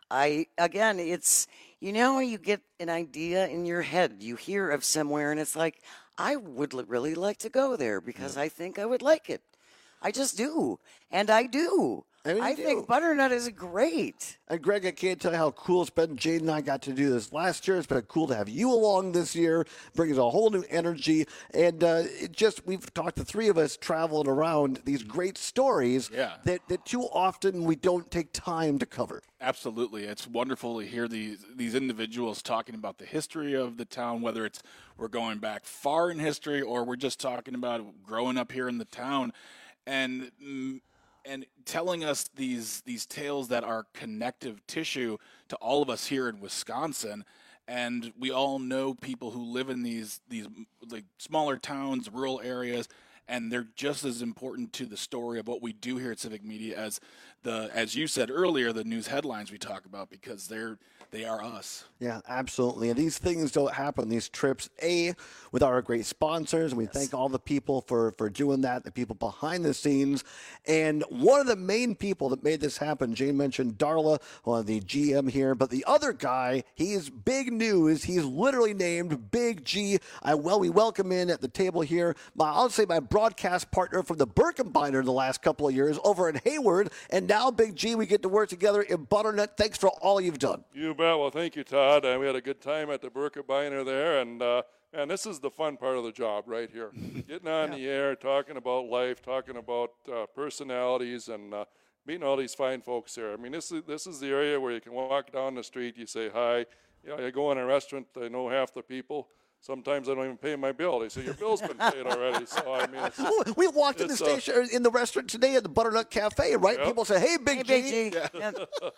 It's, you get an idea in your head, you hear of somewhere, and it's like, I would really like to go there because I think I would like it. I just do, and I do. I think Butternut is great. And Greg, I can't tell you how cool it's been. Jane and I got to do this last year. It's been cool to have you along this year. Brings a whole new energy. And we've talked, the three of us traveling around these great stories that too often we don't take time to cover. Absolutely. It's wonderful to hear these individuals talking about the history of the town, whether it's we're going back far in history or we're just talking about growing up here in the town. And telling us these tales that are connective tissue to all of us here in Wisconsin. And we all know people who live in these like smaller towns, rural areas, and they're just as important to the story of what we do here at Civic Media as you said earlier, the news headlines we talk about, because they are us. Yeah, absolutely. And these things don't happen, these trips, with our great sponsors. And we thank all the people for doing that, the people behind the scenes. And one of the main people that made this happen, Jane mentioned Darla, one of the GM here, but the other guy, he's big news. He's literally named Big G. We welcome in at the table here, I'll say my broadcast partner from the Birkenbinder the last couple of years over in Hayward. And now, Big G, we get to work together in Butternut. Thanks for all you've done. You bet. Well, thank you, Todd. We had a good time at the Birkenbinder there, and this is the fun part of the job right here. Getting on the air, talking about life, talking about personalities, and meeting all these fine folks here. I mean, this is the area where you can walk down the street, you say hi. You go in a restaurant, I know half the people. Sometimes I don't even pay my bill. They say, your bill's been paid already. So, I mean, we walked in the station, in the restaurant today at the Butternut Cafe, right? Yep. People say, hey, Big G. Yeah.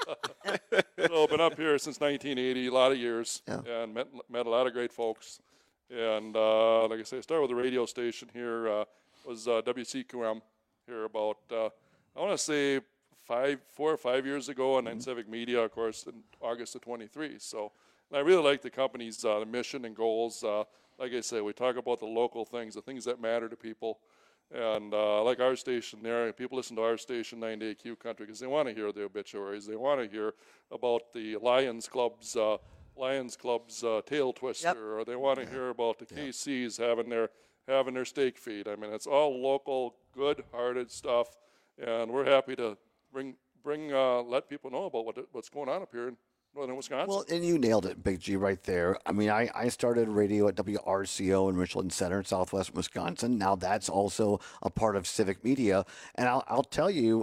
So I've been up here since 1980, a lot of years, and met a lot of great folks. And like I say, I started with the radio station here, was WCQM here about, I want to say 4 or 5 years ago, and then Civic Media, of course, in August of 23. So and I really like the company's mission and goals. Like I say, we talk about the local things, the things that matter to people. And like our station there, people listen to our station, 9 Q Country, because they want to hear the obituaries. They want to hear about the Lions Club's tail twister, or they want to hear about the KCs having their steak feed. I mean, it's all local, good-hearted stuff, and we're happy to let people know about what's going on up here Northern Wisconsin. Well, and you nailed it, Big G, right there. I mean, I started radio at WRCO in Richland Center, Southwest Wisconsin. Now that's also a part of Civic Media. And I'll tell you,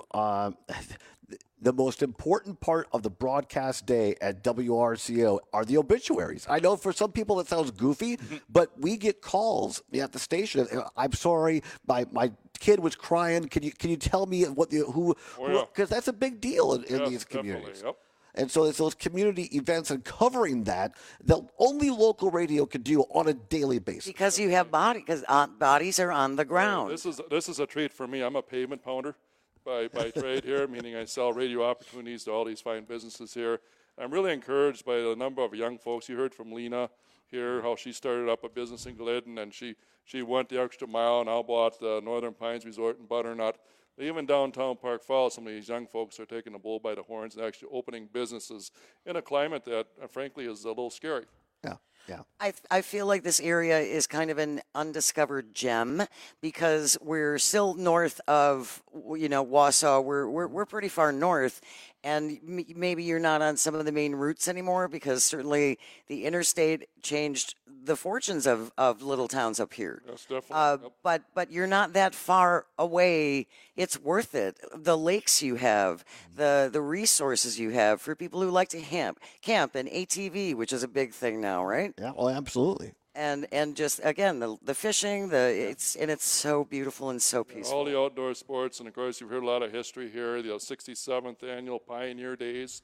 the most important part of the broadcast day at WRCO are the obituaries. I know for some people that sounds goofy, but we get calls at the station. I'm sorry, my kid was crying. Can you tell me who? Because that's a big deal in these communities. Yep. And so it's those community events and covering that only local radio could do on a daily basis. Because you have bodies are on the ground. This is a treat for me. I'm a pavement pounder by trade here, meaning I sell radio opportunities to all these fine businesses here. I'm really encouraged by the number of young folks. You heard from Lena here how she started up a business in Glidden, and she went the extra mile and now bought the Northern Pines Resort in Butternut. Even downtown Park Falls, some of these young folks are taking the bull by the horns and actually opening businesses in a climate that, frankly, is a little scary. Yeah. I feel like this area is kind of an undiscovered gem because we're still north of, Wausau. We're pretty far north, and maybe you're not on some of the main routes anymore because certainly the interstate changed the fortunes of little towns up here. Yes, definitely. But you're not that far away. It's worth it. The lakes you have, the resources you have for people who like to camp and ATV, which is a big thing now, right? Yeah, well, absolutely. And just again the fishing, it's so beautiful and so peaceful. All the outdoor sports, and of course you've heard a lot of history here. The 67th annual Pioneer Days,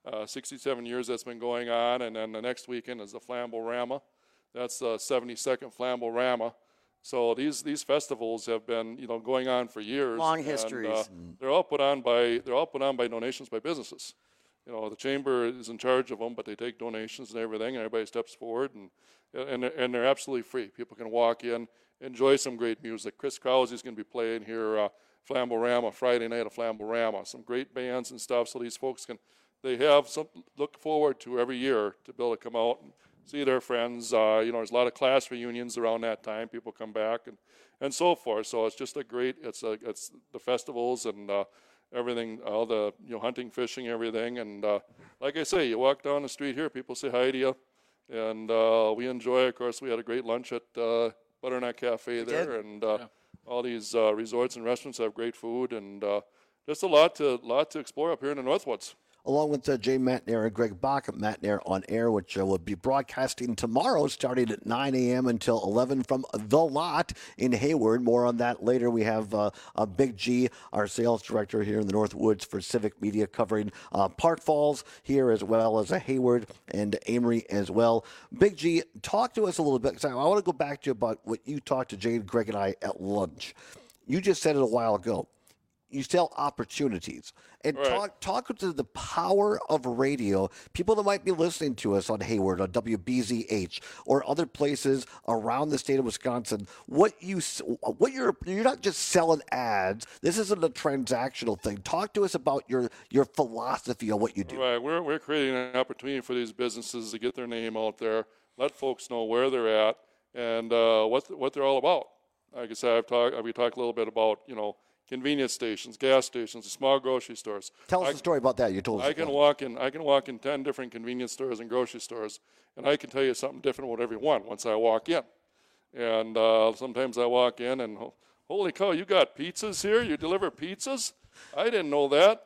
67 years that's been going on, and then the next weekend is the Flamborama. That's the 72nd Flamborama. So these festivals have been going on for years. Long histories. And, they're all put on by donations by businesses. The chamber is in charge of them, but they take donations and everything, and everybody steps forward, and they're absolutely free. People can walk in, enjoy some great music. Chris Krause is going to be playing here Flamborama Friday night of Flamborama. Some great bands and stuff, so these folks they have something to look forward to every year to be able to come out and see their friends. There's a lot of class reunions around that time. People come back and so forth. So it's just it's the festivals and everything, all the hunting, fishing, everything. And like I say, you walk down the street here, people say hi to you, and we enjoy. Of course, we had a great lunch at Butternut Cafe there, and all these resorts and restaurants have great food, and just a lot to explore up here in the Northwoods. Along with Jay Matnair and Greg Bach at Matnair on Air, which will be broadcasting tomorrow starting at 9 a.m. until 11 from The Lot in Hayward. More on that later. We have Big G, our sales director here in the Northwoods for Civic Media, covering Park Falls here as well as Hayward and Amory as well. Big G, talk to us a little bit, because I want to go back to you about what you talked to Jay, Greg, and I at lunch. You just said it a while ago. You sell opportunities. And talk to the power of radio. People that might be listening to us on Hayward, on WBZH, or other places around the state of Wisconsin. You're not just selling ads. This isn't a transactional thing. Talk to us about your philosophy on what you do. Right, we're creating an opportunity for these businesses to get their name out there, let folks know where they're at, and what they're all about. Like I said, we talked a little bit about convenience stations, gas stations, small grocery stores. Tell us a story about that. You told us. I can walk in 10 different convenience stores and grocery stores, and I can tell you something different about every one once I walk in. And sometimes I walk in and, holy cow, you got pizzas here? You deliver pizzas? I didn't know that.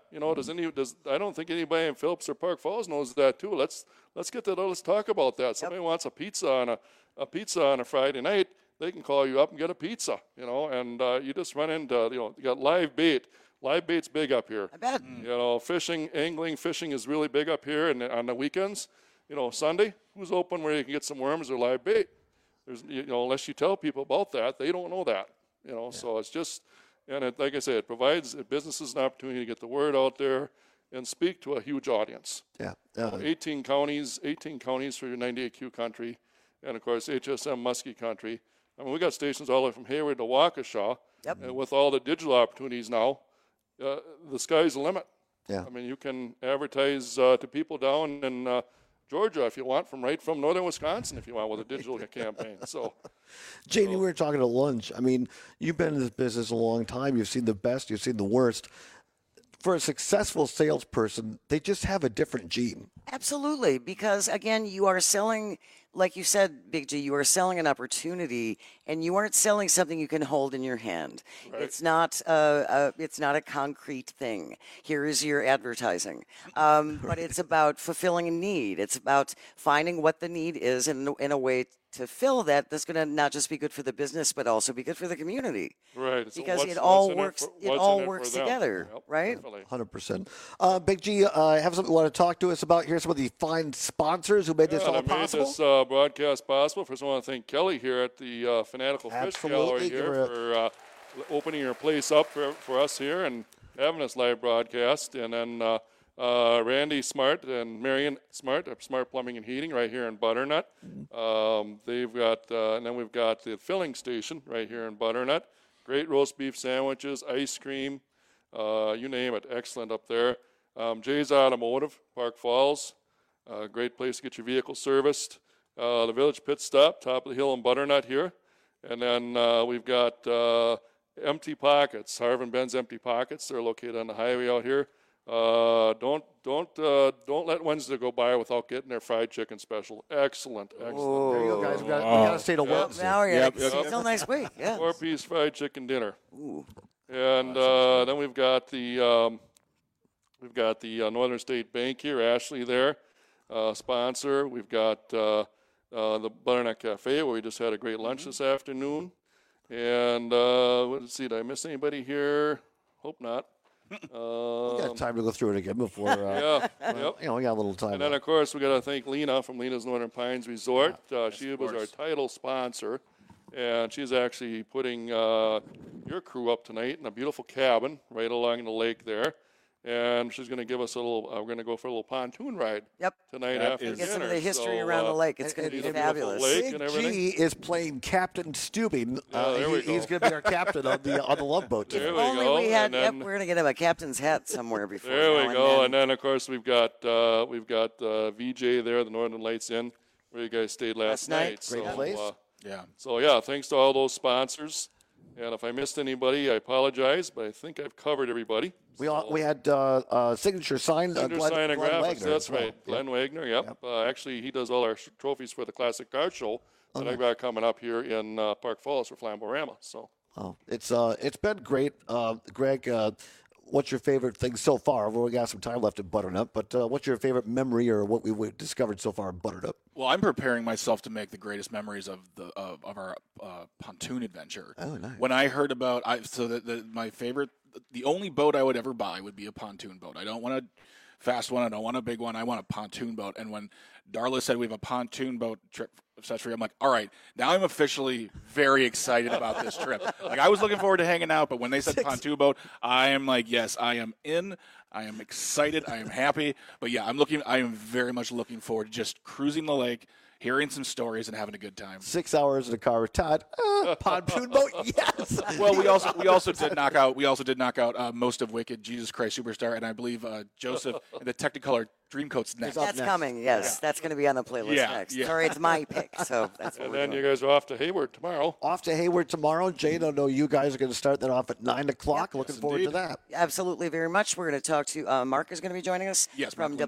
I don't think anybody in Phillips or Park Falls knows that too. Let's get to that. Let's talk about that. Somebody wants a pizza on a Friday night. They can call you up and get a pizza, and you just run into, you got live bait. Live bait's big up here. I bet. Fishing, angling, fishing is really big up here. And on the weekends, Sunday, who's open where you can get some worms or live bait? There's, unless you tell people about that, they don't know that. So it's just, and like I say, it provides businesses an opportunity to get the word out there and speak to a huge audience. Yeah. 18 counties for your 98Q country, and of course HSM Muskie country. I mean, we got stations all the way from Hayward to Waukesha. Yep. And with all the digital opportunities now, the sky's the limit. Yeah. I mean, you can advertise to people down in Georgia if you want, from northern Wisconsin if you want, with a digital campaign. So, Janie, we were talking at lunch. I mean, you've been in this business a long time. You've seen the best. You've seen the worst. for a successful salesperson, they just have a different gene. Absolutely, because again, you are selling, like you said, Big G, you are selling an opportunity, and you aren't selling something you can hold in your hand. Right. It's not a concrete thing. Here is your advertising, but it's about fulfilling a need. It's about finding what the need is in a way to fill that's going to not just be good for the business, but also be good for the community. Right. Because it all works. It all works together, Yep, right? definitely. 100%. Big G, have something you want to talk to us about here? Some of the fine sponsors who made this all that possible? made this broadcast possible. First, I want to thank Kelly here at the Fanatical Fish Gallery here for opening your place up for us here and having this live broadcast. And then Randy Smart and Marion Smart of Smart Plumbing and Heating right here in Butternut. They've got, and then we've got the filling station right here in Butternut. Great roast beef sandwiches, ice cream, you name it. Excellent up there. Jay's Automotive, Park Falls. Great place to get your vehicle serviced. The Village Pit Stop, top of the hill in Butternut here. And then we've got Empty Pockets, Harvin Benz Empty Pockets. They're located on the highway out here. Don't let Wednesday go by without getting their fried chicken special. Excellent. There you go, guys. We got to stay to Wednesday. Now it's still nice week. Yeah. 4-piece fried chicken dinner. Ooh. And then we've got the Northern State Bank here, Ashley there, sponsor. We've got the Butternut Cafe where we just had a great lunch this afternoon. And let's see, did I miss anybody here? Hope not. We got time to go through it again before. Yep. We got a little time. And then, of course, we got to thank Lena from Lena's Northern Pines Resort. She was our title sponsor, and she's actually putting your crew up tonight in a beautiful cabin right along the lake there. And she's going to give us a little. We're going to go for a little pontoon ride. Tonight after dinner. Get some of the history around the lake. It's going to be fabulous. Big G is playing Captain Stubing. He's going to be our captain on the Love Boat today. There we go. We're going to get him a captain's hat somewhere before. There we go. And then of course we've got VJ there, the Northern Lights Inn, where you guys stayed last night. Great place. So thanks to all those sponsors. And if I missed anybody, I apologize, but I think I've covered everybody. We had signature signed. Signature Glenn sign and graphics. Wagner That's well. right. Glenn Wagner. Yep. Actually, he does all our trophies for the Classic Car Show that I've got coming up here in Park Falls for Flamborama. So. It's been great, Greg. What's your favorite thing so far? We've got some time left in Butternut, but what's your favorite memory or what we've discovered so far in Butternut? Well, I'm preparing myself to make the greatest memories of our pontoon adventure. Oh, nice. When I heard about my favorite, the only boat I would ever buy would be a pontoon boat. I don't want a fast one. I don't want a big one. I want a pontoon boat. And when Darla said we have a pontoon boat trip, etc., I'm like, all right, now I'm officially very excited about this trip. Like, I was looking forward to hanging out, but when they said pontoon boat, I am like, yes, I am in. I am excited. I am happy. But yeah, I am very much looking forward to just cruising the lake, hearing some stories, and having a good time. 6 hours in a car with Todd. Pontoon boat, yes. Well, we also did knock out most of Wicked, Jesus Christ Superstar, and I believe Joseph and the Technicolor Dreamcoat's next. That's coming. Yes, that's going to be on the playlist next. Yeah. Sorry, it's my pick, so that's. And then you guys are off to Hayward tomorrow. Off to Hayward tomorrow. Jane, I know you guys are going to start that off at 9 o'clock. Looking forward to that. Absolutely, very much. We're going to talk to Mark is going to be joining us from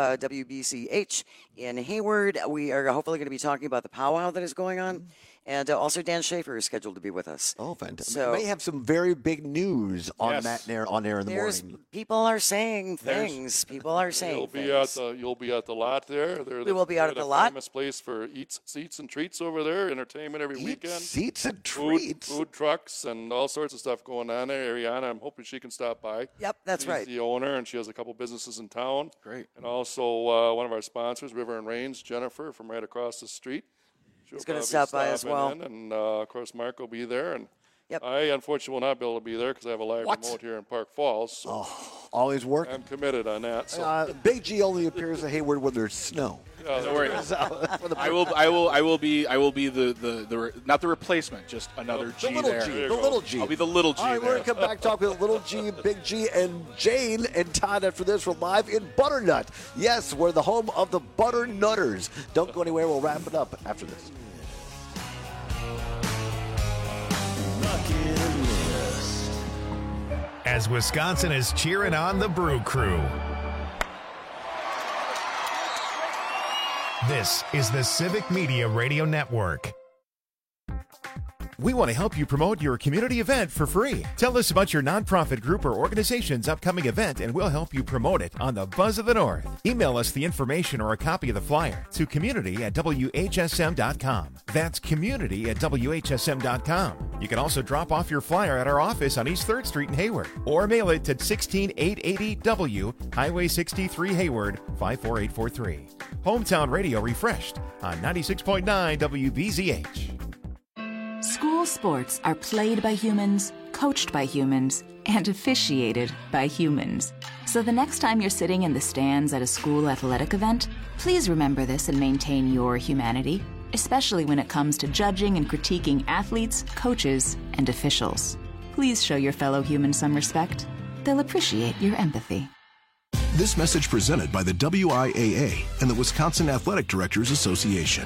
WBCH in Hayward. We are hopefully going to be talking about the powwow that is going on. And also Dan Schaefer is scheduled to be with us. Oh, fantastic. So, we may have some very big news on on air in the morning. People are saying things. People are saying things. You'll be at the lot there. We will be out at the lot. Famous place for seats and treats over there. Entertainment every weekend. Seats and treats. Food trucks and all sorts of stuff going on there. Ariana, I'm hoping she can stop by. Yep, that's right. She's the owner, and she has a couple businesses in town. Great. And also one of our sponsors, River and Rains, Jennifer from right across the street. He's going to stop by as well. And, of course, Mark will be there. And I, unfortunately, will not be able to be there because I have a live remote here in Park Falls. So always working. I'm committed on that. So. Big G only appears at Hayward when there's snow. Don't worry. I will be the not the replacement, just another G there. The little G. I'll be the little G. All right, we're going to come back talk with little G, Big G, and Jane and Todd after this. We're live in Butternut. Yes, we're the home of the Butternutters. Don't go anywhere. We'll wrap it up after this. as Wisconsin is cheering on the Brew Crew. This is the Civic Media Radio Network. We want to help you promote your community event for free. Tell us about your nonprofit group or organization's upcoming event, and we'll help you promote it on the Buzz of the North. Email us the information or a copy of the flyer to community@whsm.com. That's community@whsm.com. You can also drop off your flyer at our office on East 3rd Street in Hayward, or mail it to 16880W, Highway 63 Hayward, 54843. Hometown Radio refreshed on 96.9 WBZH. School sports are played by humans, coached by humans, and officiated by humans. So the next time you're sitting in the stands at a school athletic event, please remember this and maintain your humanity, especially when it comes to judging and critiquing athletes, coaches, and officials. Please show your fellow humans some respect. They'll appreciate your empathy. This message presented by the WIAA and the Wisconsin Athletic Directors Association.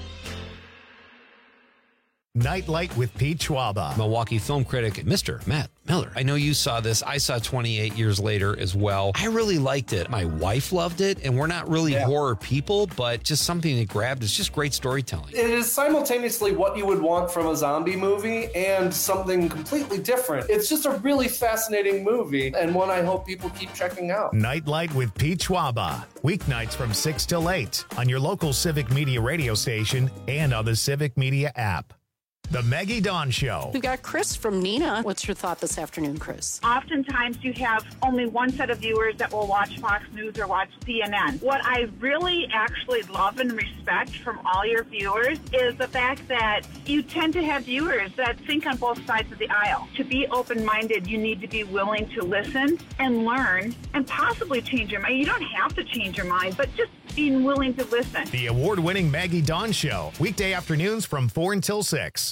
Nightlight with Pete Schwaba. Milwaukee film critic, Mr. Matt Miller. I know you saw this. I saw 28 Years Later as well. I really liked it. My wife loved it, and we're not really horror people, but just something that grabbed. It's just great storytelling. It is simultaneously what you would want from a zombie movie and something completely different. It's just a really fascinating movie, and one I hope people keep checking out. Nightlight with Pete Schwaba. Weeknights from 6 till 8 on your local Civic Media radio station and on the Civic Media app. The Maggie Dawn Show. We've got Chris from Neenah. What's your thought this afternoon, Chris? Oftentimes you have only one set of viewers that will watch Fox News or watch CNN. What I really actually love and respect from all your viewers is the fact that you tend to have viewers that think on both sides of the aisle. To be open-minded, you need to be willing to listen and learn and possibly change your mind. You don't have to change your mind, but just being willing to listen. The award-winning Maggie Dawn Show. Weekday afternoons from 4 until 6.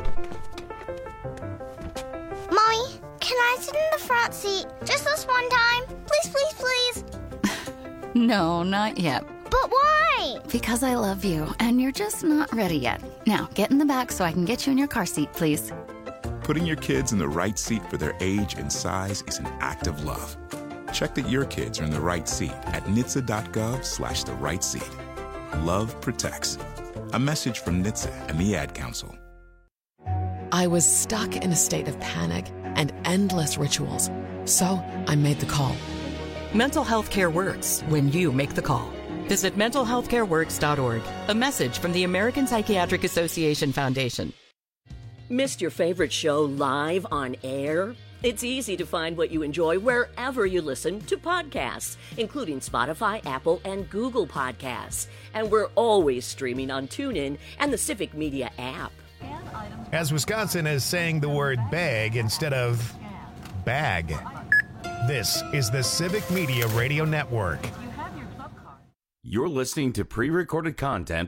Mommy, can I sit in the front seat just this one time? Please, please, please. No, not yet. But why? Because I love you, and you're just not ready yet. Now, get in the back so I can get you in your car seat, please. Putting your kids in the right seat for their age and size is an act of love. Check that your kids are in the right seat at NHTSA.gov/the right seat. Love protects. A message from NHTSA and the Ad Council. I was stuck in a state of panic and endless rituals, so I made the call. Mental health care works when you make the call. Visit mentalhealthcareworks.org. A message from the American Psychiatric Association Foundation. Missed your favorite show live on air? It's easy to find what you enjoy wherever you listen to podcasts, including Spotify, Apple, and Google Podcasts. And we're always streaming on TuneIn and the Civic Media app. As Wisconsin is saying the word bag instead of bag. This is the Civic Media Radio Network. You're listening to pre-recorded content.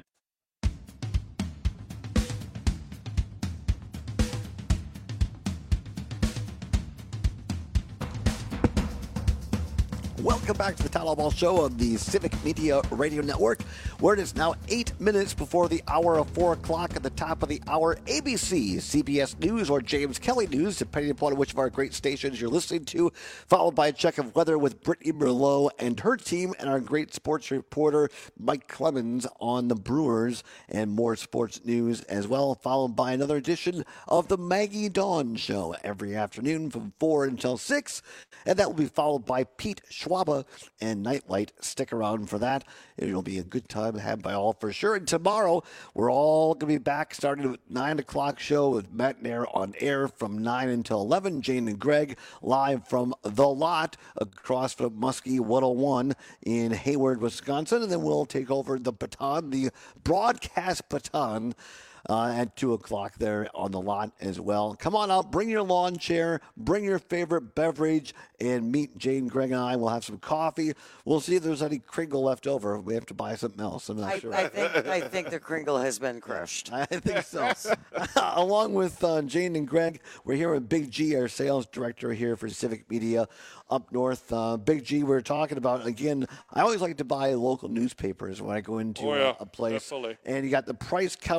Welcome back to the Town Hall Show on the Civic Media Radio Network, where it is now 8 minutes before the hour of 4 o'clock. At the top of the hour, ABC, CBS News, or James Kelly News, depending upon which of our great stations you're listening to, followed by a check of weather with Brittany Merlot and her team, and our great sports reporter, Mike Clemens, on the Brewers, and more sports news as well, followed by another edition of the Maggie Dawn Show every afternoon from 4 until 6, and that will be followed by Pete Schwaba and Nightlight. Stick around for that. It'll be a good time to have by all for sure. And tomorrow, we're all going to be back starting with 9 o'clock show with Matt Nair on air from 9 until 11. Jane and Greg live from The Lot across from Muskie 101 in Hayward, Wisconsin. And then we'll take over the baton, the broadcast baton, at 2 o'clock there on The Lot as well. Come on out, bring your lawn chair, bring your favorite beverage, and meet Jane, Greg, and I. We'll have some coffee. We'll see if there's any Kringle left over. We have to buy something else. I'm not sure. I think the Kringle has been crushed. I think so. Along with Jane and Greg, we're here with Big G, our sales director here for Civic Media up north. Big G, we're talking about, again, I always like to buy local newspapers when I go into a place. Definitely. And you got the Price County Review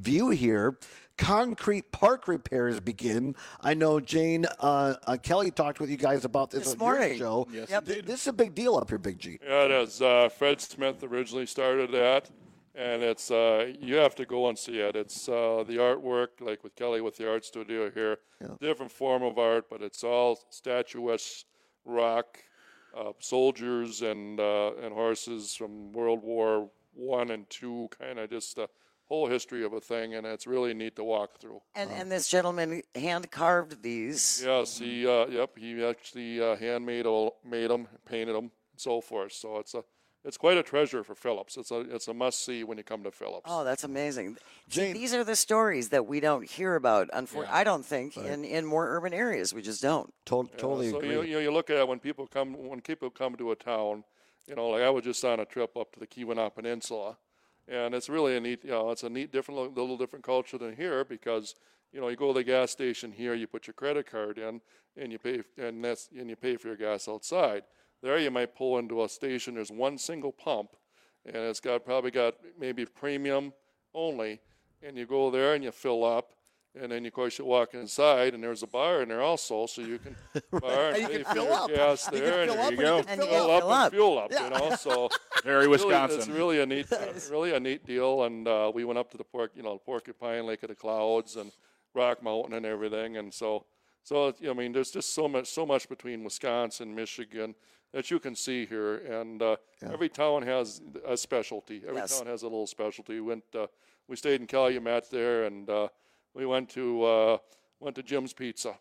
view here. Concrete park repairs begin. I know Jane Kelly talked with you guys about this on morning. your show. Yes, This is a big deal up here, Big G. Yeah, it is. Fred Smith originally started that, and it's you have to go and see it. It's the artwork, like with Kelly with the art studio here, different form of art, but it's all statuesque rock, soldiers and horses from World War I and II, kind of just whole history of a thing, and it's really neat to walk through. And this gentleman hand carved these. Yes, he actually handmade made them, painted them, and so forth. So it's quite a treasure for Phillips. It's a must see when you come to Phillips. Oh, that's amazing. See, these are the stories that we don't hear about. Unfortunately, I don't think in more urban areas we just don't. Totally so agree. You look at it when people come to a town. Like I was just on a trip up to the Keweenaw Peninsula. And it's really a neat, it's a neat, little different culture than here because, you go to the gas station here, you put your credit card in, and you pay, and you pay for your gas outside. There, you might pull into a station. There's one single pump, and it's probably got maybe premium only. And you go there and you fill up, and then of course you walk inside, and there's a bar in there also, so you can bar and pay for your gas there, and there you go, fill up and fuel up, So very Wisconsin. It's really a neat deal. And we went up to the Porcupine Lake of the Clouds and Rock Mountain and everything, and so there's just so much between Wisconsin, Michigan that you can see here, and every town has a specialty. Every town has a little specialty. We stayed in Calumet there, and we went to Jim's Pizza,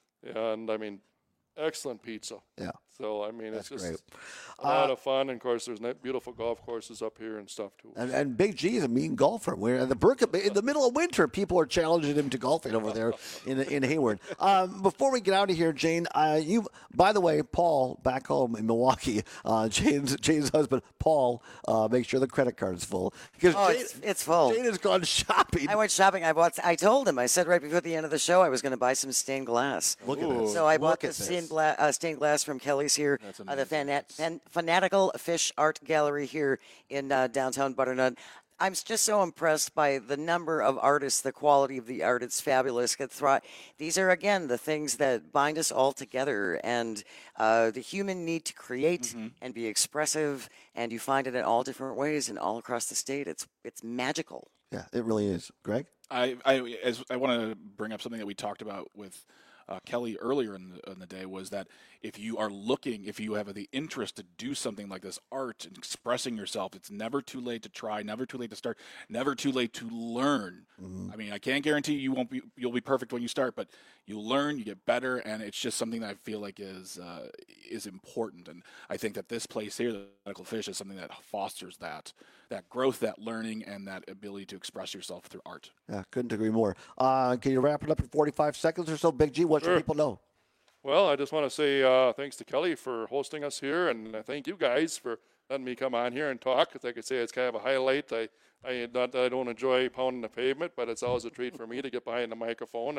and excellent pizza. Yeah. So it's That's just great. a lot of fun. And of course, there's beautiful golf courses up here and stuff too. And Big G is a mean golfer. We're in the middle of winter. People are challenging him to golfing over there in Hayward. Before we get out of here, Jane, by the way, Paul back home in Milwaukee, Jane's husband, Paul, make sure the credit card's full because it's full. Jane has gone shopping. I went shopping. I told him. I said right before the end of the show I was going to buy some stained glass. Look at this. So I bought the stained glass from Kelly's here, the Fanatical Fish Art Gallery here in downtown Butternut. I'm just so impressed by the number of artists, the quality of the art. It's fabulous. These are, again, the things that bind us all together. And the human need to create and be expressive, and you find it in all different ways and all across the state. It's magical. Yeah, it really is. Greg? I want to bring up something that we talked about with Kelly earlier in the day, was that if you have the interest to do something like this, art and expressing yourself, it's never too late to try, never too late to start, never too late to learn. I can't guarantee you'll be perfect when you start, but you learn, you get better, and it's just something that I feel like is important. And I think that this place here, the Fanatical Fish, is something that fosters that growth, that learning, and that ability to express yourself through art. Yeah, couldn't agree more. Can you wrap it up in 45 seconds or so, Big G? What should people know? Well, I just want to say thanks to Kelly for hosting us here, and thank you guys for letting me come on here and talk. Because I could say it's kind of a highlight. I don't enjoy pounding the pavement, but it's always a treat for me to get behind the microphone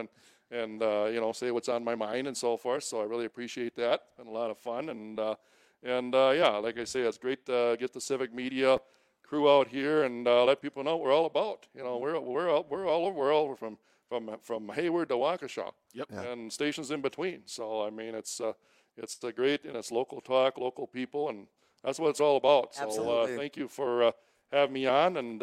and say what's on my mind and so forth. So I really appreciate that. It's been a lot of fun, and like I say, it's great to get the Civic Media crew out here and let people know what we're all about. We're all over. We're all from Hayward to Waukesha, and stations in between. So it's great, and it's local talk, local people, and that's what it's all about. So thank you for having me on, and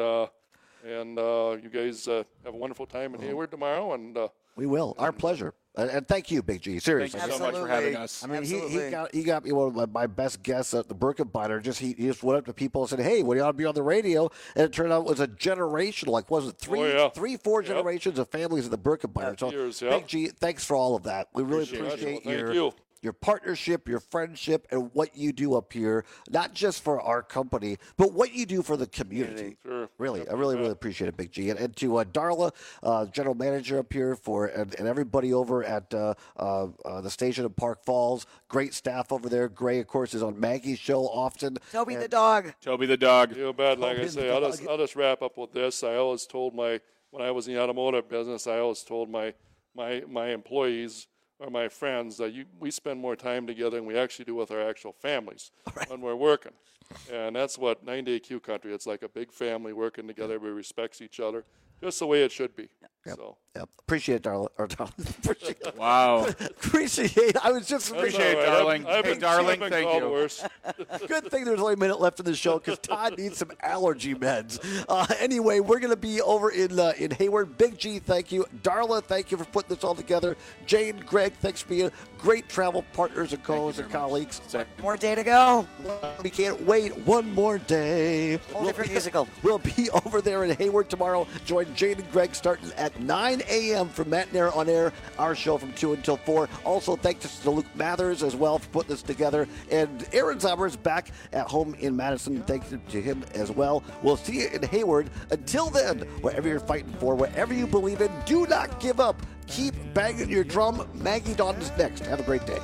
you guys have a wonderful time in Hayward tomorrow, and we will. Our pleasure. And thank you, Big G. Seriously. Thank you so much for having us. He got me one of my best guests at the Birkenbiner. He just went up to people and said, "Hey, what do you want to be on the radio?" And it turned out it was a generational, four generations of families at the Birkenbiner. So, Big G, thanks for all of that. We really appreciate your partnership, your friendship, and what you do up here, not just for our company, but what you do for the community. Sure. Really, I really appreciate it, Big G. And to Darla, general manager up here, and everybody over at the station in Park Falls, great staff over there. Gray, of course, is on Maggie's show often. Toby the dog. Feel bad, like I say. I'll just wrap up with this. I always told when I was in the automotive business, I always told my employees or my friends that we spend more time together than we actually do with our actual families when we're working. And that's what 9-Day Q Country, it's like a big family working together. Everybody respects each other, just the way it should be. Yep. So. Yep. Appreciate it, darling. Appreciate Wow. Appreciate. I was just appreciate it, darling. Hey, darling, thank you. Worse. Good thing there's only a minute left in the show because Todd needs some allergy meds. Anyway, we're going to be over in Hayward. Big G, thank you. Darla, thank you for putting this all together. Jane, Greg, thanks for being great travel partners and co-hosts and colleagues. More day to go. We can't wait one more day. Different musical. We'll be over there in Hayward tomorrow. Join Jane and Greg starting at 9 a.m. for Matt and Aaron on air. Our show from 2 until 4. Also, thanks to Luke Mathers as well for putting this together. And Aaron Zauber is back at home in Madison. Thank you to him as well. We'll see you in Hayward. Until then, whatever you're fighting for, whatever you believe in, do not give up. Keep banging your drum. Maggie Dawn is next. Have a great day.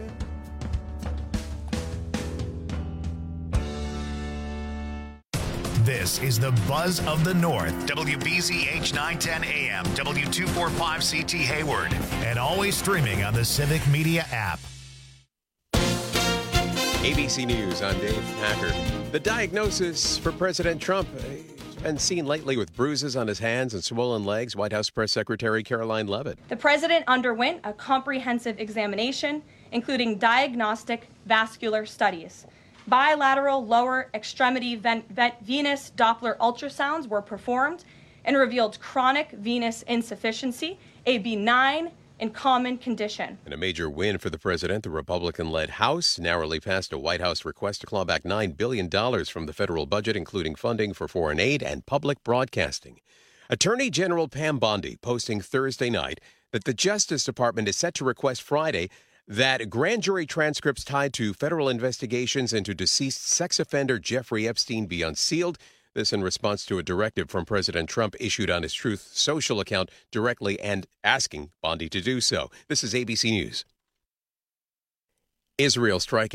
This is the Buzz of the North, WBZH 910 AM, W245CT Hayward, and always streaming on the Civic Media app. ABC News, I'm Dave Packard. The diagnosis for President Trump has been seen lately with bruises on his hands and swollen legs. White House Press Secretary Caroline Leavitt. The president underwent a comprehensive examination, including diagnostic vascular studies. Bilateral lower extremity venous Doppler ultrasounds were performed and revealed chronic venous insufficiency, a benign and common condition. In a major win for the president, the Republican-led House narrowly passed a White House request to claw back $9 billion from the federal budget, including funding for foreign aid and public broadcasting. Attorney General Pam Bondi posting Thursday night that the Justice Department is set to request Friday that grand jury transcripts tied to federal investigations into deceased sex offender Jeffrey Epstein be unsealed. This in response to a directive from President Trump issued on his Truth Social account directly and asking Bondi to do so. This is ABC News. Israel striking